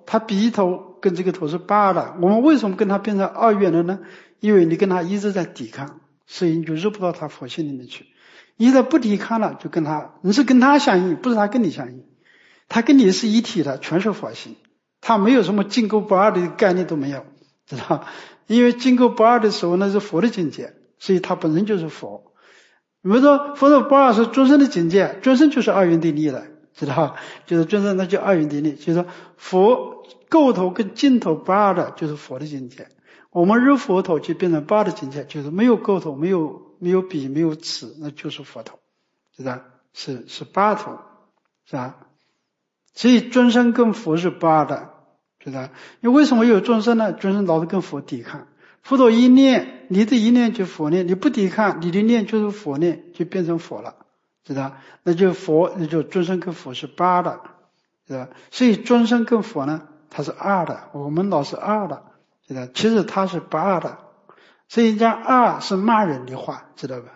他鼻头跟这个头是8的，我们为什么跟他变成2元了呢？因为你跟他一直在抵抗，所以你就入不到他佛性里面去。你在不抵抗了，就跟他，你是跟他相应，不是他跟你相应。他跟你是一体的，全是佛性，他没有什么净垢不二的概念都没有，知道？因为净垢不二的时候那是佛的境界，所以他本身就是佛。比如说佛的不二是众生的境界，众生就是2元定律了，知道？就是众生那叫2元定律，就是说佛垢头跟净头不二的就是佛的境界。我们入佛头就变成8的境界，就是没有垢头，没有彼，没有此，那就是佛头，知道？是8头，是吧？所以众生跟佛是不二的，知道？因为为什么有众生呢？众生老是跟佛抵抗，佛陀一念，你的一念就佛念，你不抵抗，你的念就是佛念，就变成佛了，知道？那就佛，那就众生跟佛是8的，知道？所以众生跟佛呢，它是2的，我们老是2的，知道？其实它是8的，所以讲2是骂人的话，知道吧？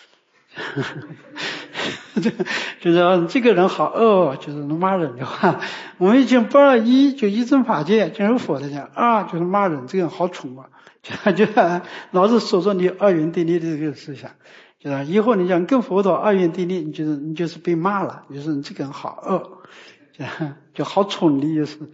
就是这个人好恶，就是骂人的话。我们以前不二一就一真法界，就是佛的讲2就是骂人，这个人好宠啊，就老是说你2元定律的这个思想，就是以后你讲跟佛陀2元定律，你就是被骂了，就是你这个人好恶，就好宠的意思。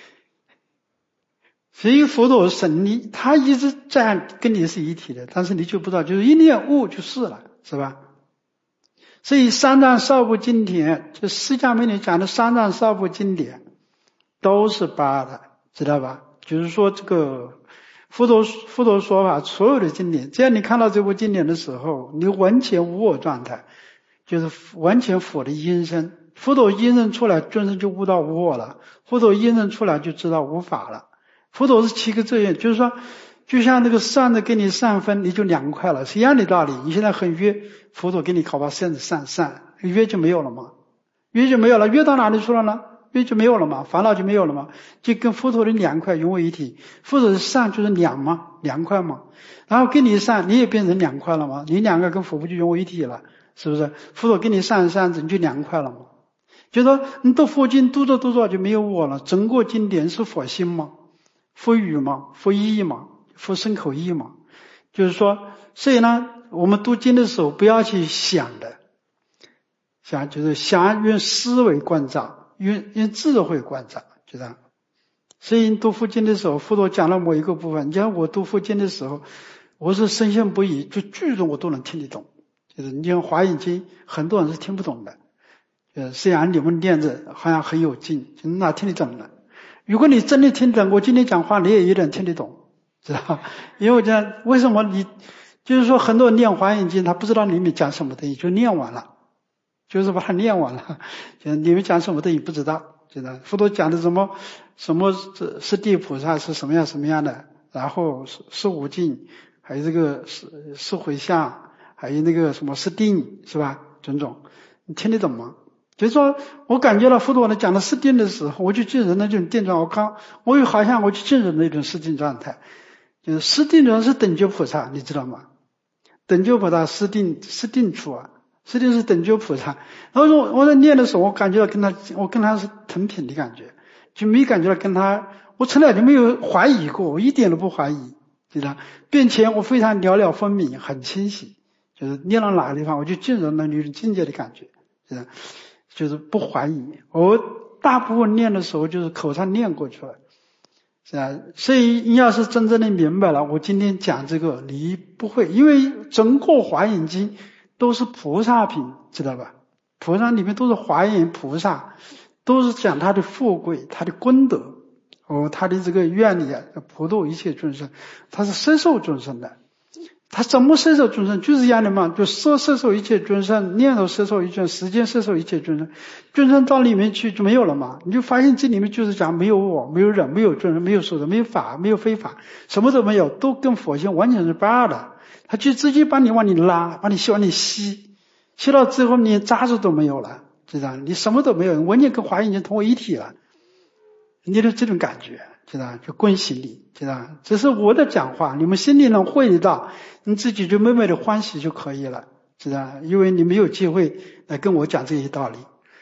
所以佛陀神力，他一直在跟你是一体的，但是你就不知道，就是一念悟就是了，是吧？所以三藏少部经典，就释迦牟尼讲的三藏少部经典都是8的，知道吧？就是说这个佛陀说法所有的经典，只要你看到这部经典的时候，你完全无我状态，就是完全佛的音声。佛陀音声出来，众生就悟到无我了；佛陀音声出来，就知道无法了。佛陀是7个作用，就是说就像那个扇子给你扇风，你就凉快了，是一样的道理。你现在很热，佛陀给你烤把扇子扇，热就没有了嘛，热就没有了，热到哪里去了呢？热就没有了嘛，烦恼就没有了嘛，就跟佛陀的凉快融为一体。佛陀的扇就是凉嘛，凉快嘛，然后给你扇，你也变成凉快了嘛，你2个跟佛不就融为一体了，是不是？佛陀给你扇扇子，你就凉快了嘛。就说你读佛经读着就没有我了，整个经典是佛心嘛，佛语嘛，佛意嘛，佛身口意嘛，就是说，所以呢，我们读经的时候不要去想的，想就是想用思维关照，用智慧关照，就这样。所以你读佛经的时候，佛陀讲了某一个部分，你像我读佛经的时候，我是深信不疑，就句中我都能听得懂。就是你像华严经，很多人是听不懂的。虽然你们念着好像很有劲，就哪听得懂呢？如果你真的听懂，我今天讲话你也有点听得懂，知道？因为我讲为什么你就是说很多人念华严经，他不知道里面讲什么东西，就念完了，就是把它念完了，就里面讲什么东西不知道，知道？佛陀讲的什么是地菩萨是什么样的，然后是无尽，还有这个是回向，还有那个什么是定，是吧？种种，你听得懂吗？就是说我感觉到佛陀呢讲的是定的时候，我就进入那种定状，我好像我就进入那种是定状态。就是是定人是等觉菩萨，你知道吗？等觉菩萨是定处啊，是定是等觉菩萨。然后我在念的时候，我感觉到我跟他是同品的感觉，就没感觉到跟他，我从来就没有怀疑过，我一点都不怀疑，知道？并且我非常了分明，很清晰，就是念到哪个地方，我就进入那种境界的感觉，知道？就是不怀疑。我大部分念的时候就是口上念过去了，是吧？所以你要是真正的明白了，我今天讲这个你不会，因为整个华严经都是菩萨品，知道吧？菩萨里面都是华严菩萨，都是讲他的富贵，他的功德，他的这个愿力啊，普度一切众生，他是摄受众生的。他怎么摄受众生？就是一样的嘛，就摄受一切众生，念头摄受一切，时间摄受一切众生，众生到里面去就没有了嘛。你就发现这里面就是讲没有我，没有人，没有众生，没有所得，没有法，没有非法，什么都没有，都跟佛性完全是不二的。他就直接把你往里拉，往里吸到最后连渣子都没有了，知道？你什么都没有，完全跟华严经同为一体了。你的这种感觉，知道？就恭喜你，知道？这是我的讲话，你们心里能会得到，你自己就美美的欢喜就可以了，知道？因为你没有机会来跟我讲这些道理。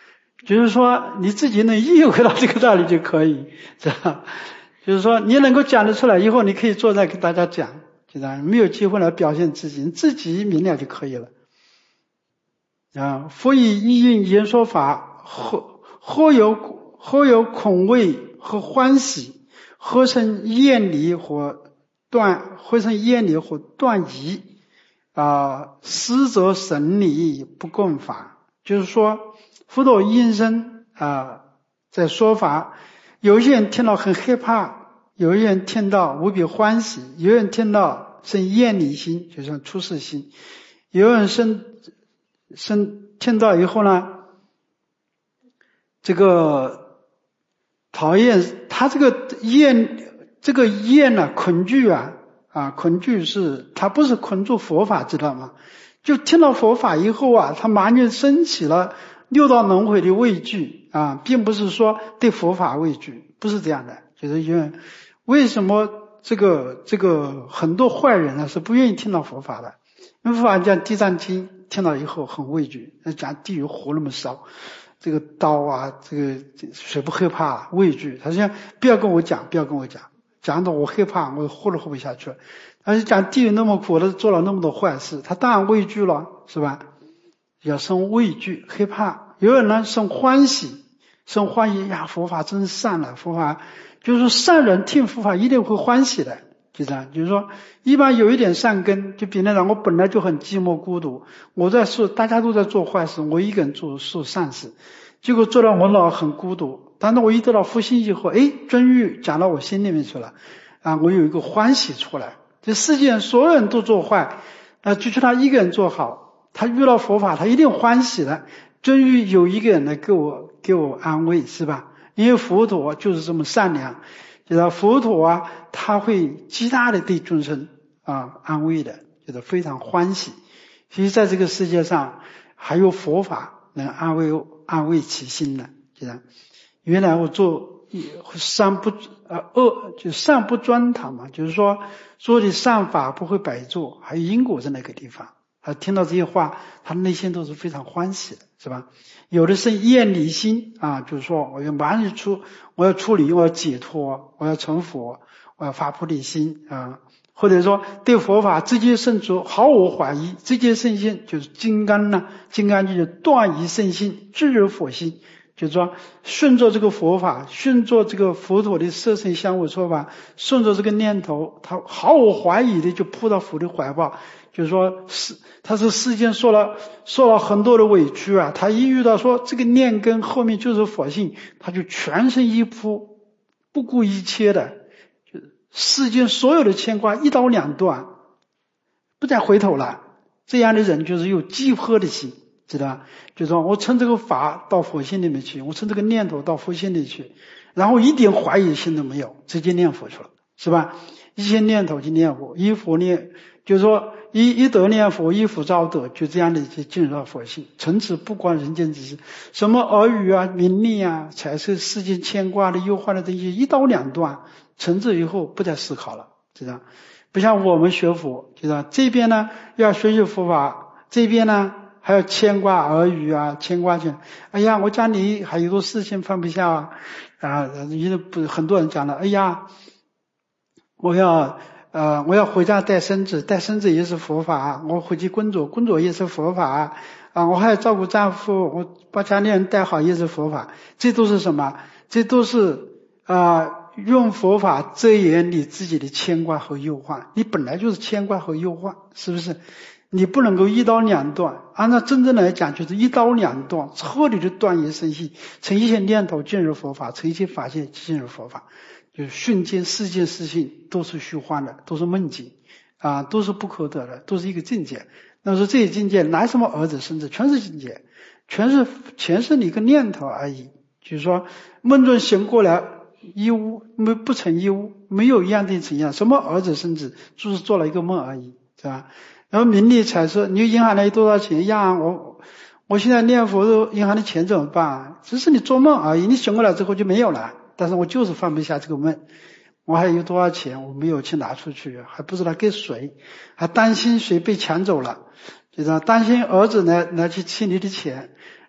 就是说你自己能意会到这个道理就可以，是吧？就是说你能够讲得出来，以后你可以坐在给大家讲，就这样，没有机会来表现自己，你自己明了就可以了。佛以意蕴言说法，或有恐畏和欢喜，或生厌离或断疑。师则神理不共法，就是说佛陀应身在说法，有些人听到很害怕，有些人听到无比欢喜，有人听到生厌离心，就像出世心，有人听到以后呢，这个讨厌，他这个厌呢，恐惧恐惧是他不是困住佛法，知道吗？就听到佛法以后他马上就升起了六道轮回的畏惧并不是说对佛法畏惧，不是这样的。就是因为为什么这个很多坏人是不愿意听到佛法的？因为佛法讲地藏经听到以后很畏惧，讲地狱火那么烧，这个刀这个谁不害怕畏惧？他说不要跟我讲，讲到我害怕，我活都活不下去了。而且讲地狱那么苦，他做了那么多坏事，他当然畏惧了，是吧？要生畏惧害怕。有人呢生欢喜呀，佛法真善了，佛法就是说善人听佛法一定会欢喜的，就这样。就是说一般有一点善根，就比那我本来就很寂寞孤独，大家都在做坏事，我一个人做善事，结果做到我老很孤独。但是我一得到佛心以后，真欲讲到我心里面去了我有一个欢喜出来。这世界上所有人都做坏就他一个人做好，他遇到佛法他一定欢喜的，真欲有一个人来给我安慰，是吧？因为佛陀就是这么善良，就是佛陀他会极大的对众生安慰的，就是非常欢喜。所以在这个世界上还有佛法能安慰其心的，就这样。原来我做善不就善不专堂嘛，就是说做的善法不会白做，还有因果在那个地方。他听到这些话，他内心都是非常欢喜的，是吧？有的是厌离心就是说我要马上我要处理，我要解脱，我要成佛，我要发菩提心或者说对佛法直接胜出，毫无怀疑，直接胜心，就是金刚就是断疑胜心，智入佛心。就是说顺着这个佛法，顺着这个佛陀的色身香味说法，顺着这个念头，他毫无怀疑的就扑到佛的怀抱。就是说他是世间受了很多的委屈他一遇到说这个念根后面就是佛性，他就全身一扑，不顾一切的，就是世间所有的牵挂一刀两断，不再回头了。这样的人就是有急迫的心，知道吧？就是说我乘这个法到佛心里面去，我乘这个念头到佛心里去，然后一点怀疑心都没有，直接念佛去了，是吧？一些念头就念佛，一佛念，就是说一得念佛，一佛照得，就这样的就进入到佛性，从此不管人间之事，什么儿语名利才是世间牵挂的忧患的东西，一刀两断，从此以后不再思考了，知道？不像我们学佛，知道？这边呢要学习佛法，这边呢还要牵挂儿语牵挂去。哎呀，我家里还有个事情放不下很多人讲了，哎呀，我要回家带孙子也是佛法，我回去工作也是佛法我还要照顾丈夫，我把家里人带好也是佛法。这都是什么？这都是用佛法遮掩你自己的牵挂和忧患。你本来就是牵挂和忧患，是不是？你不能够一刀两断，按照真正来讲就是一刀两断，彻底的断疑生信，从一切念头进入佛法，从一切法界进入佛法，就是瞬间世间事情都是虚幻的，都是梦境都是不可得的，都是一个境界。那么说这些境界哪什么儿子孙子，全是境界，全是你一个念头而已。就是说梦中醒过来一无不成一无，没有一样对成一样，什么儿子孙子，就是做了一个梦而已，是吧？然后名利财色，你银行里有多少钱呀？我现在念佛都银行的钱怎么办？只是你做梦而已，你醒过来之后就没有了。但是我就是放不下这个梦，我还有多少钱我没有去拿出去，还不知道给谁，还担心谁被抢走了，就是担心儿子来去欠你的钱，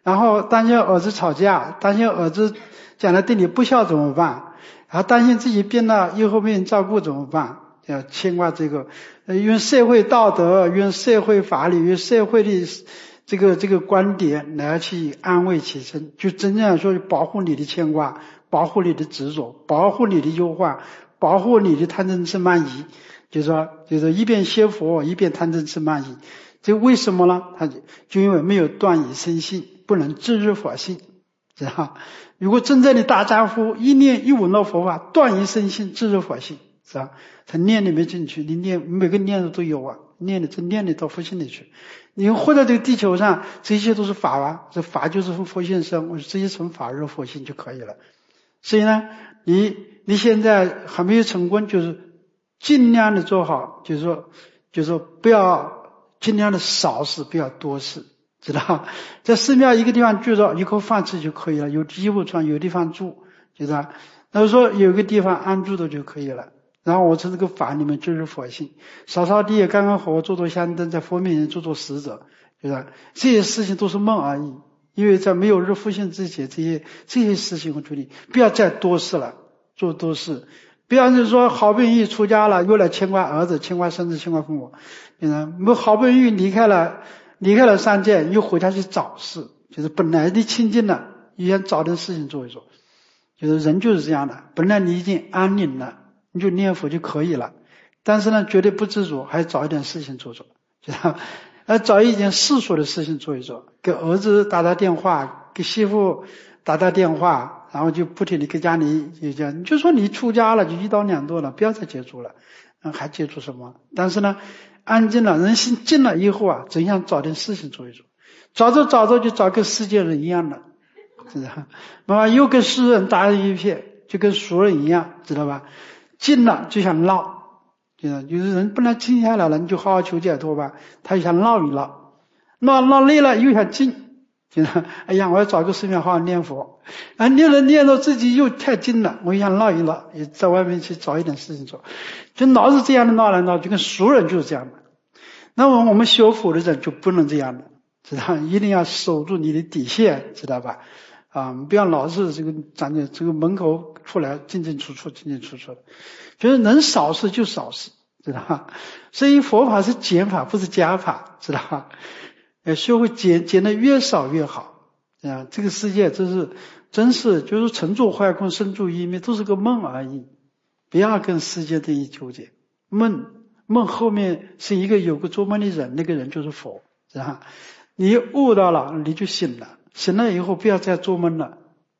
然后担心儿子吵架，担心儿子将来对你不孝怎么办，然后担心自己病了以后没人照顾怎么办，要牵挂这个，用社会道德，用社会法律，用社会的这个观点来去安慰其身，就真正说保护你的牵挂，保护你的执着，保护你的忧患，保护你的贪嗔痴慢疑，就是说一边学佛一边贪嗔痴慢疑，这为什么呢？他就因为没有断以身性，不能自入佛性，知道？如果真正的大家伙一念一闻到佛法，断以身性，自入佛性，是吧？他念里面进去，你念每个念头都有啊，念的到佛性里去。你活在这个地球上，这些都是法啊，这法就是从佛性生，我直接从法入佛性就可以了。所以呢，你现在还没有成功，就是尽量的做好，就是说不要尽量的少事，不要多事，知道？在寺庙一个地方住着，一口饭吃就可以了，有衣服穿，有地方住，知道？那说有个地方安住的就可以了。然后我从这个法里面进入佛性，扫扫地刚刚好，做做香灯，在佛面前做使者，就是这些事情都是梦而已。因为在没有入佛性之前，这些事情我处理，不要再多事了，做多事，不要就是说好不容易出家了，又来牵挂儿子、牵挂孙子、牵挂父母，我好不容易离开了三界，又回家去找事，就是本来的清净了，又想找点事情做一做，就是人就是这样的，本来你已经安宁了。你就念佛就可以了，但是呢，绝对不知足，还要找一点事情做，知道？找一件世俗的事情做一做，给儿子打打电话，给媳妇打打电话，然后就不停地跟家里就讲，你就说你出家了，就一刀两断了，不要再接触了，还接触什么？但是呢，安静了，人心静了以后啊，真想找点事情做一做，找着就找跟世界人一样的，知道吧？妈妈又跟世人打成一片，就跟俗人一样，知道吧？静了就想闹，就是人本来静下来了，你就好好求解脱吧，他就想闹一闹，闹累了又想静，哎呀，我要找个寺庙好好念佛，念到自己又太静了，我又想闹一闹，也在外面去找一点事情做，就老是这样的闹来闹，就跟俗人就是这样的。那么我们学佛的人就不能这样的，知道？一定要守住你的底线，知道吧？不要老是站在这个门口出来进出出的，就是能少事就少事，知道吧？所以佛法是减法，不是加法，知道吧？学会减的越少越好。这个世界真是就是成住坏空，生住异灭，都是个梦而已，不要跟世界对于纠结。梦后面是有个做梦的人，那个人就是佛，知道吧？你悟到了，你就醒了。醒了以后不要再做梦了，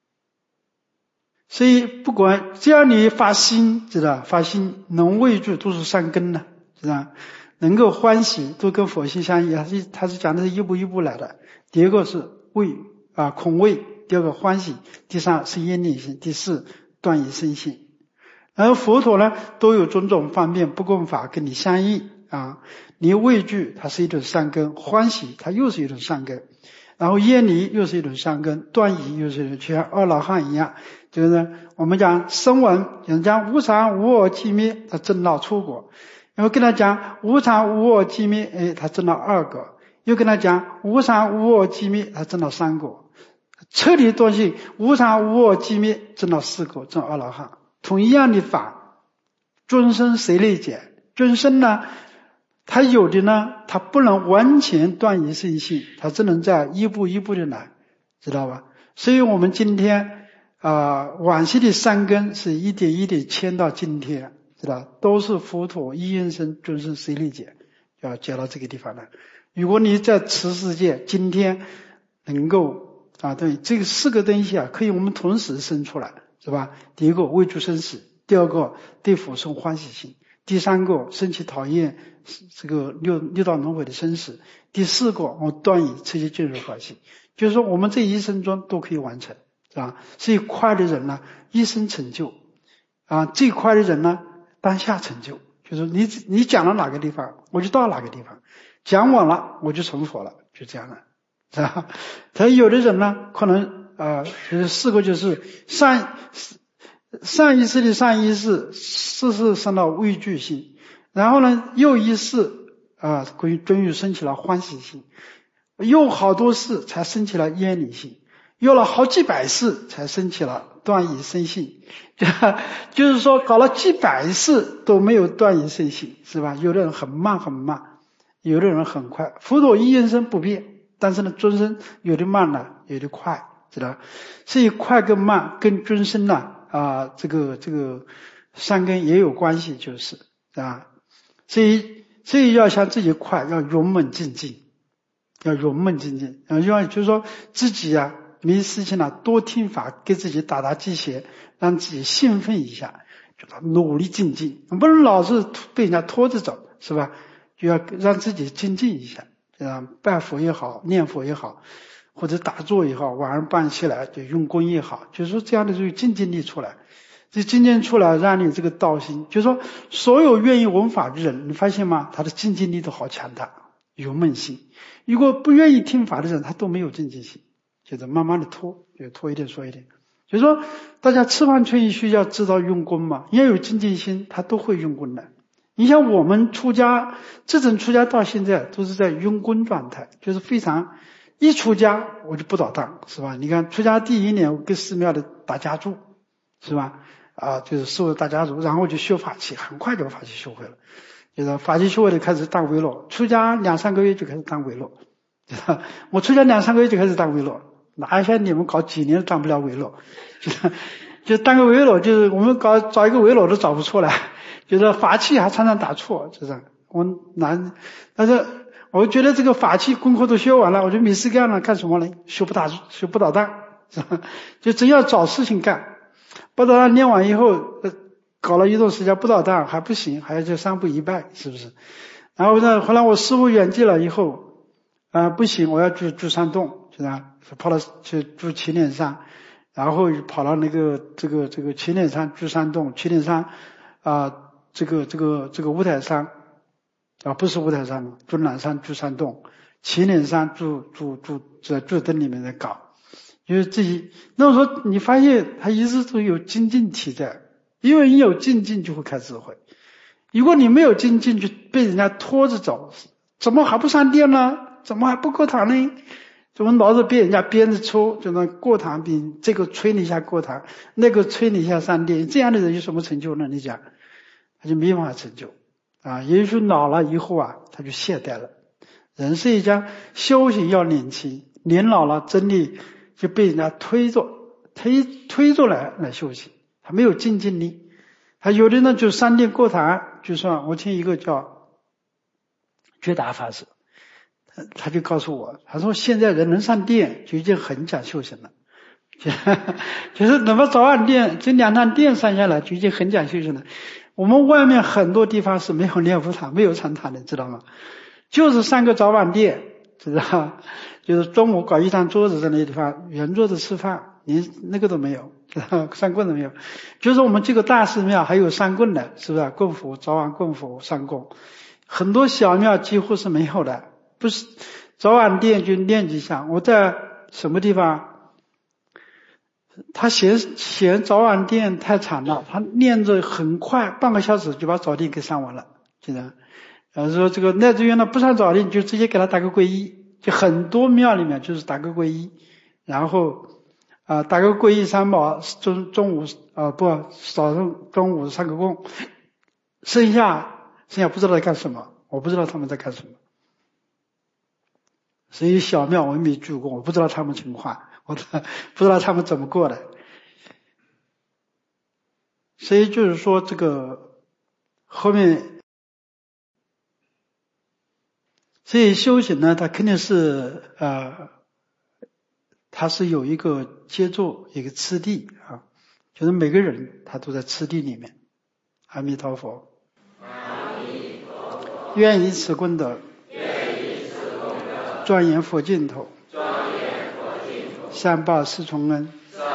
所以不管只要你发心，知道发心能畏惧都是善根了，知道能够欢喜都跟佛性相应，他是讲的是一步一步来的。第二个是恐畏，第二个欢喜，第三是业力性，第四断以身性。而佛陀呢都有种种方面不共法跟你相应你畏惧它是一种善根，欢喜它又是一种善根，然后业离又是一种善根，断疑又是一种，就像二老汉一样，就是我们讲声闻，有人讲无常无我寂灭，他证到初果；然后跟他讲无常无我寂灭，他证到二果；又跟他讲无常无我寂灭，他证到三果；彻底断性无常无我寂灭，证到四果，证二老汉。同一样的法，众生谁理解？众生呢？他有的呢，他不能完全断以身性，他只能在一步一步的来，知道吧？所以我们今天往昔的善根是一点一点迁到今天，知道都是佛陀一应身众生谁理解，要解到这个地方来。如果你在此世界今天能够对这个四个东西可以我们同时生出来，是吧？第一个畏惧生死，第二个对佛生欢喜心，第三个生起讨厌这个六道轮回的生死，第四个我断以直接进入法性，就是说我们这一生中都可以完成，是吧？最快的人呢一生成就最快的人呢当下成就，就是你讲到哪个地方我就到哪个地方，讲完了我就成佛了，就这样了，是吧？他有的人呢可能就是四个，就是上一世的上一世，世世生到畏惧心，然后呢又一世终于升起了欢喜心， 有好多世才生起了厌离性，有了好几百世才生起了断疑生性，就是说搞了几百世都没有断疑生性，是吧？有的人很慢很慢，有的人很快。佛陀一音声不变，但是呢尊生有的慢了，有的快，知道？所以快跟慢跟尊生呢这个三根也有关系，就是啊，所以要想自己快，要勇猛精进，要勇猛精进。就是说自己啊没事情了，多听法，给自己打打鸡血，让自己兴奋一下，就努力精进，不能老是被人家拖着走，是吧？就要让自己精进一下，拜佛也好，念佛也好，或者打坐也好，晚上办起来就用功也好，就是说这样的这个精进力出来，这精进出来让你这个道心，就是说所有愿意闻法的人，你发现吗？他的精进力都好强大，有闷性。如果不愿意听法的人，他都没有精进性，就是慢慢的拖，就拖一点说一点。就是说大家吃饭吹需要知道用功嘛，要有精进心，他都会用功的。你像我们出家，自从出家到现在都是在用功状态，就是非常一出家我就不倒档，是吧？你看出家第1年我跟寺庙的打家住，是吧？就是受大家族，然后就修法器，很快就把法器修会了。就是法器修会的开始当维罗，出家2-3个月就开始当维罗。我出家2-3个月就开始当维罗，哪像你们搞几年都当不了维罗。就当个维罗，就是我们找一个维罗都找不出来，就是法器还常常打错，就这样。但是我觉得这个法器功课都修完了，我就没事干了，干什么呢？修不倒档，是吧？就真要找事情干。不倒档念完以后，搞了一段时间不倒档还不行，还要就3步1拜，是不是？然后呢，后来我师父圆寂了以后，不行，我要住山洞，是吧？跑到去住祁连山，然后跑到那个这个祁连山住山洞，祁连山这个五台山不是五台山嘛，终南山住山洞，祁连山住灯里面在搞。因为自己那时候你发现他一直都有精进体在，因为你有精进就会开智慧。如果你没有精进就被人家拖着走，怎么还不上殿呢？怎么还不过堂呢？怎么老是被人家鞭着抽，就那过堂比这个催你一下过堂，那个催你一下上殿，这样的人有什么成就呢？你讲他就没办法成就也就是老了以后他就懈怠了。人是一家修行要年轻，年老了真理就被人家推着来修行，他没有精进力。他有的呢就上殿过堂，就说我听一个叫觉达法师，他就告诉我，他说现在人能上殿就已经很讲修行了，就是哪怕早晚殿这2趟殿上下来就已经很讲修行了。我们外面很多地方是没有念佛堂没有禅堂的，知道吗？就是3个早晚殿，知道，就是中午搞一张桌子在那地方圆桌子吃饭，连那个都没有，三供都没有。就是我们这个大寺庙还有三供的，是不是？供佛早晚供佛三供，很多小庙几乎是没有的。不是早晚殿就念几下。我在什么地方，他嫌早晚殿太长了，他念着很快，半个小时就把早殿给上完了，现在。说这个赖志远呢不上早殿就直接给他打个皈依，就很多庙里面就是打个皈依，然后打个皈依三宝，中午早上中午上个供，剩下不知道在干什么，我不知道他们在干什么。所以小庙我没住过，我不知道他们情况，我不知道他们怎么过的。所以就是说这个后面。所以修行呢，它肯定是它是有一个阶座，一个次第就是每个人他都在次第里面。阿弥陀佛。 阿弥陀佛。 愿以此功德，庄严佛净土，上报四重恩，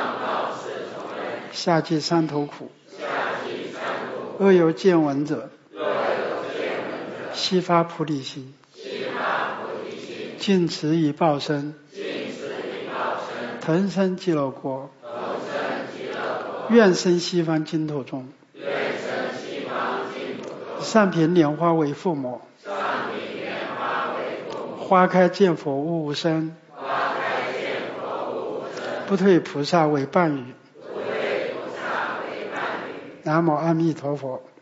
下济三途苦。若有见闻者，悉发菩提心，尽此以报身，腾生极乐国，愿生西方净土中，善品莲花为父母， 花开见佛悟无生，不退菩萨为伴侣。南无阿弥陀佛。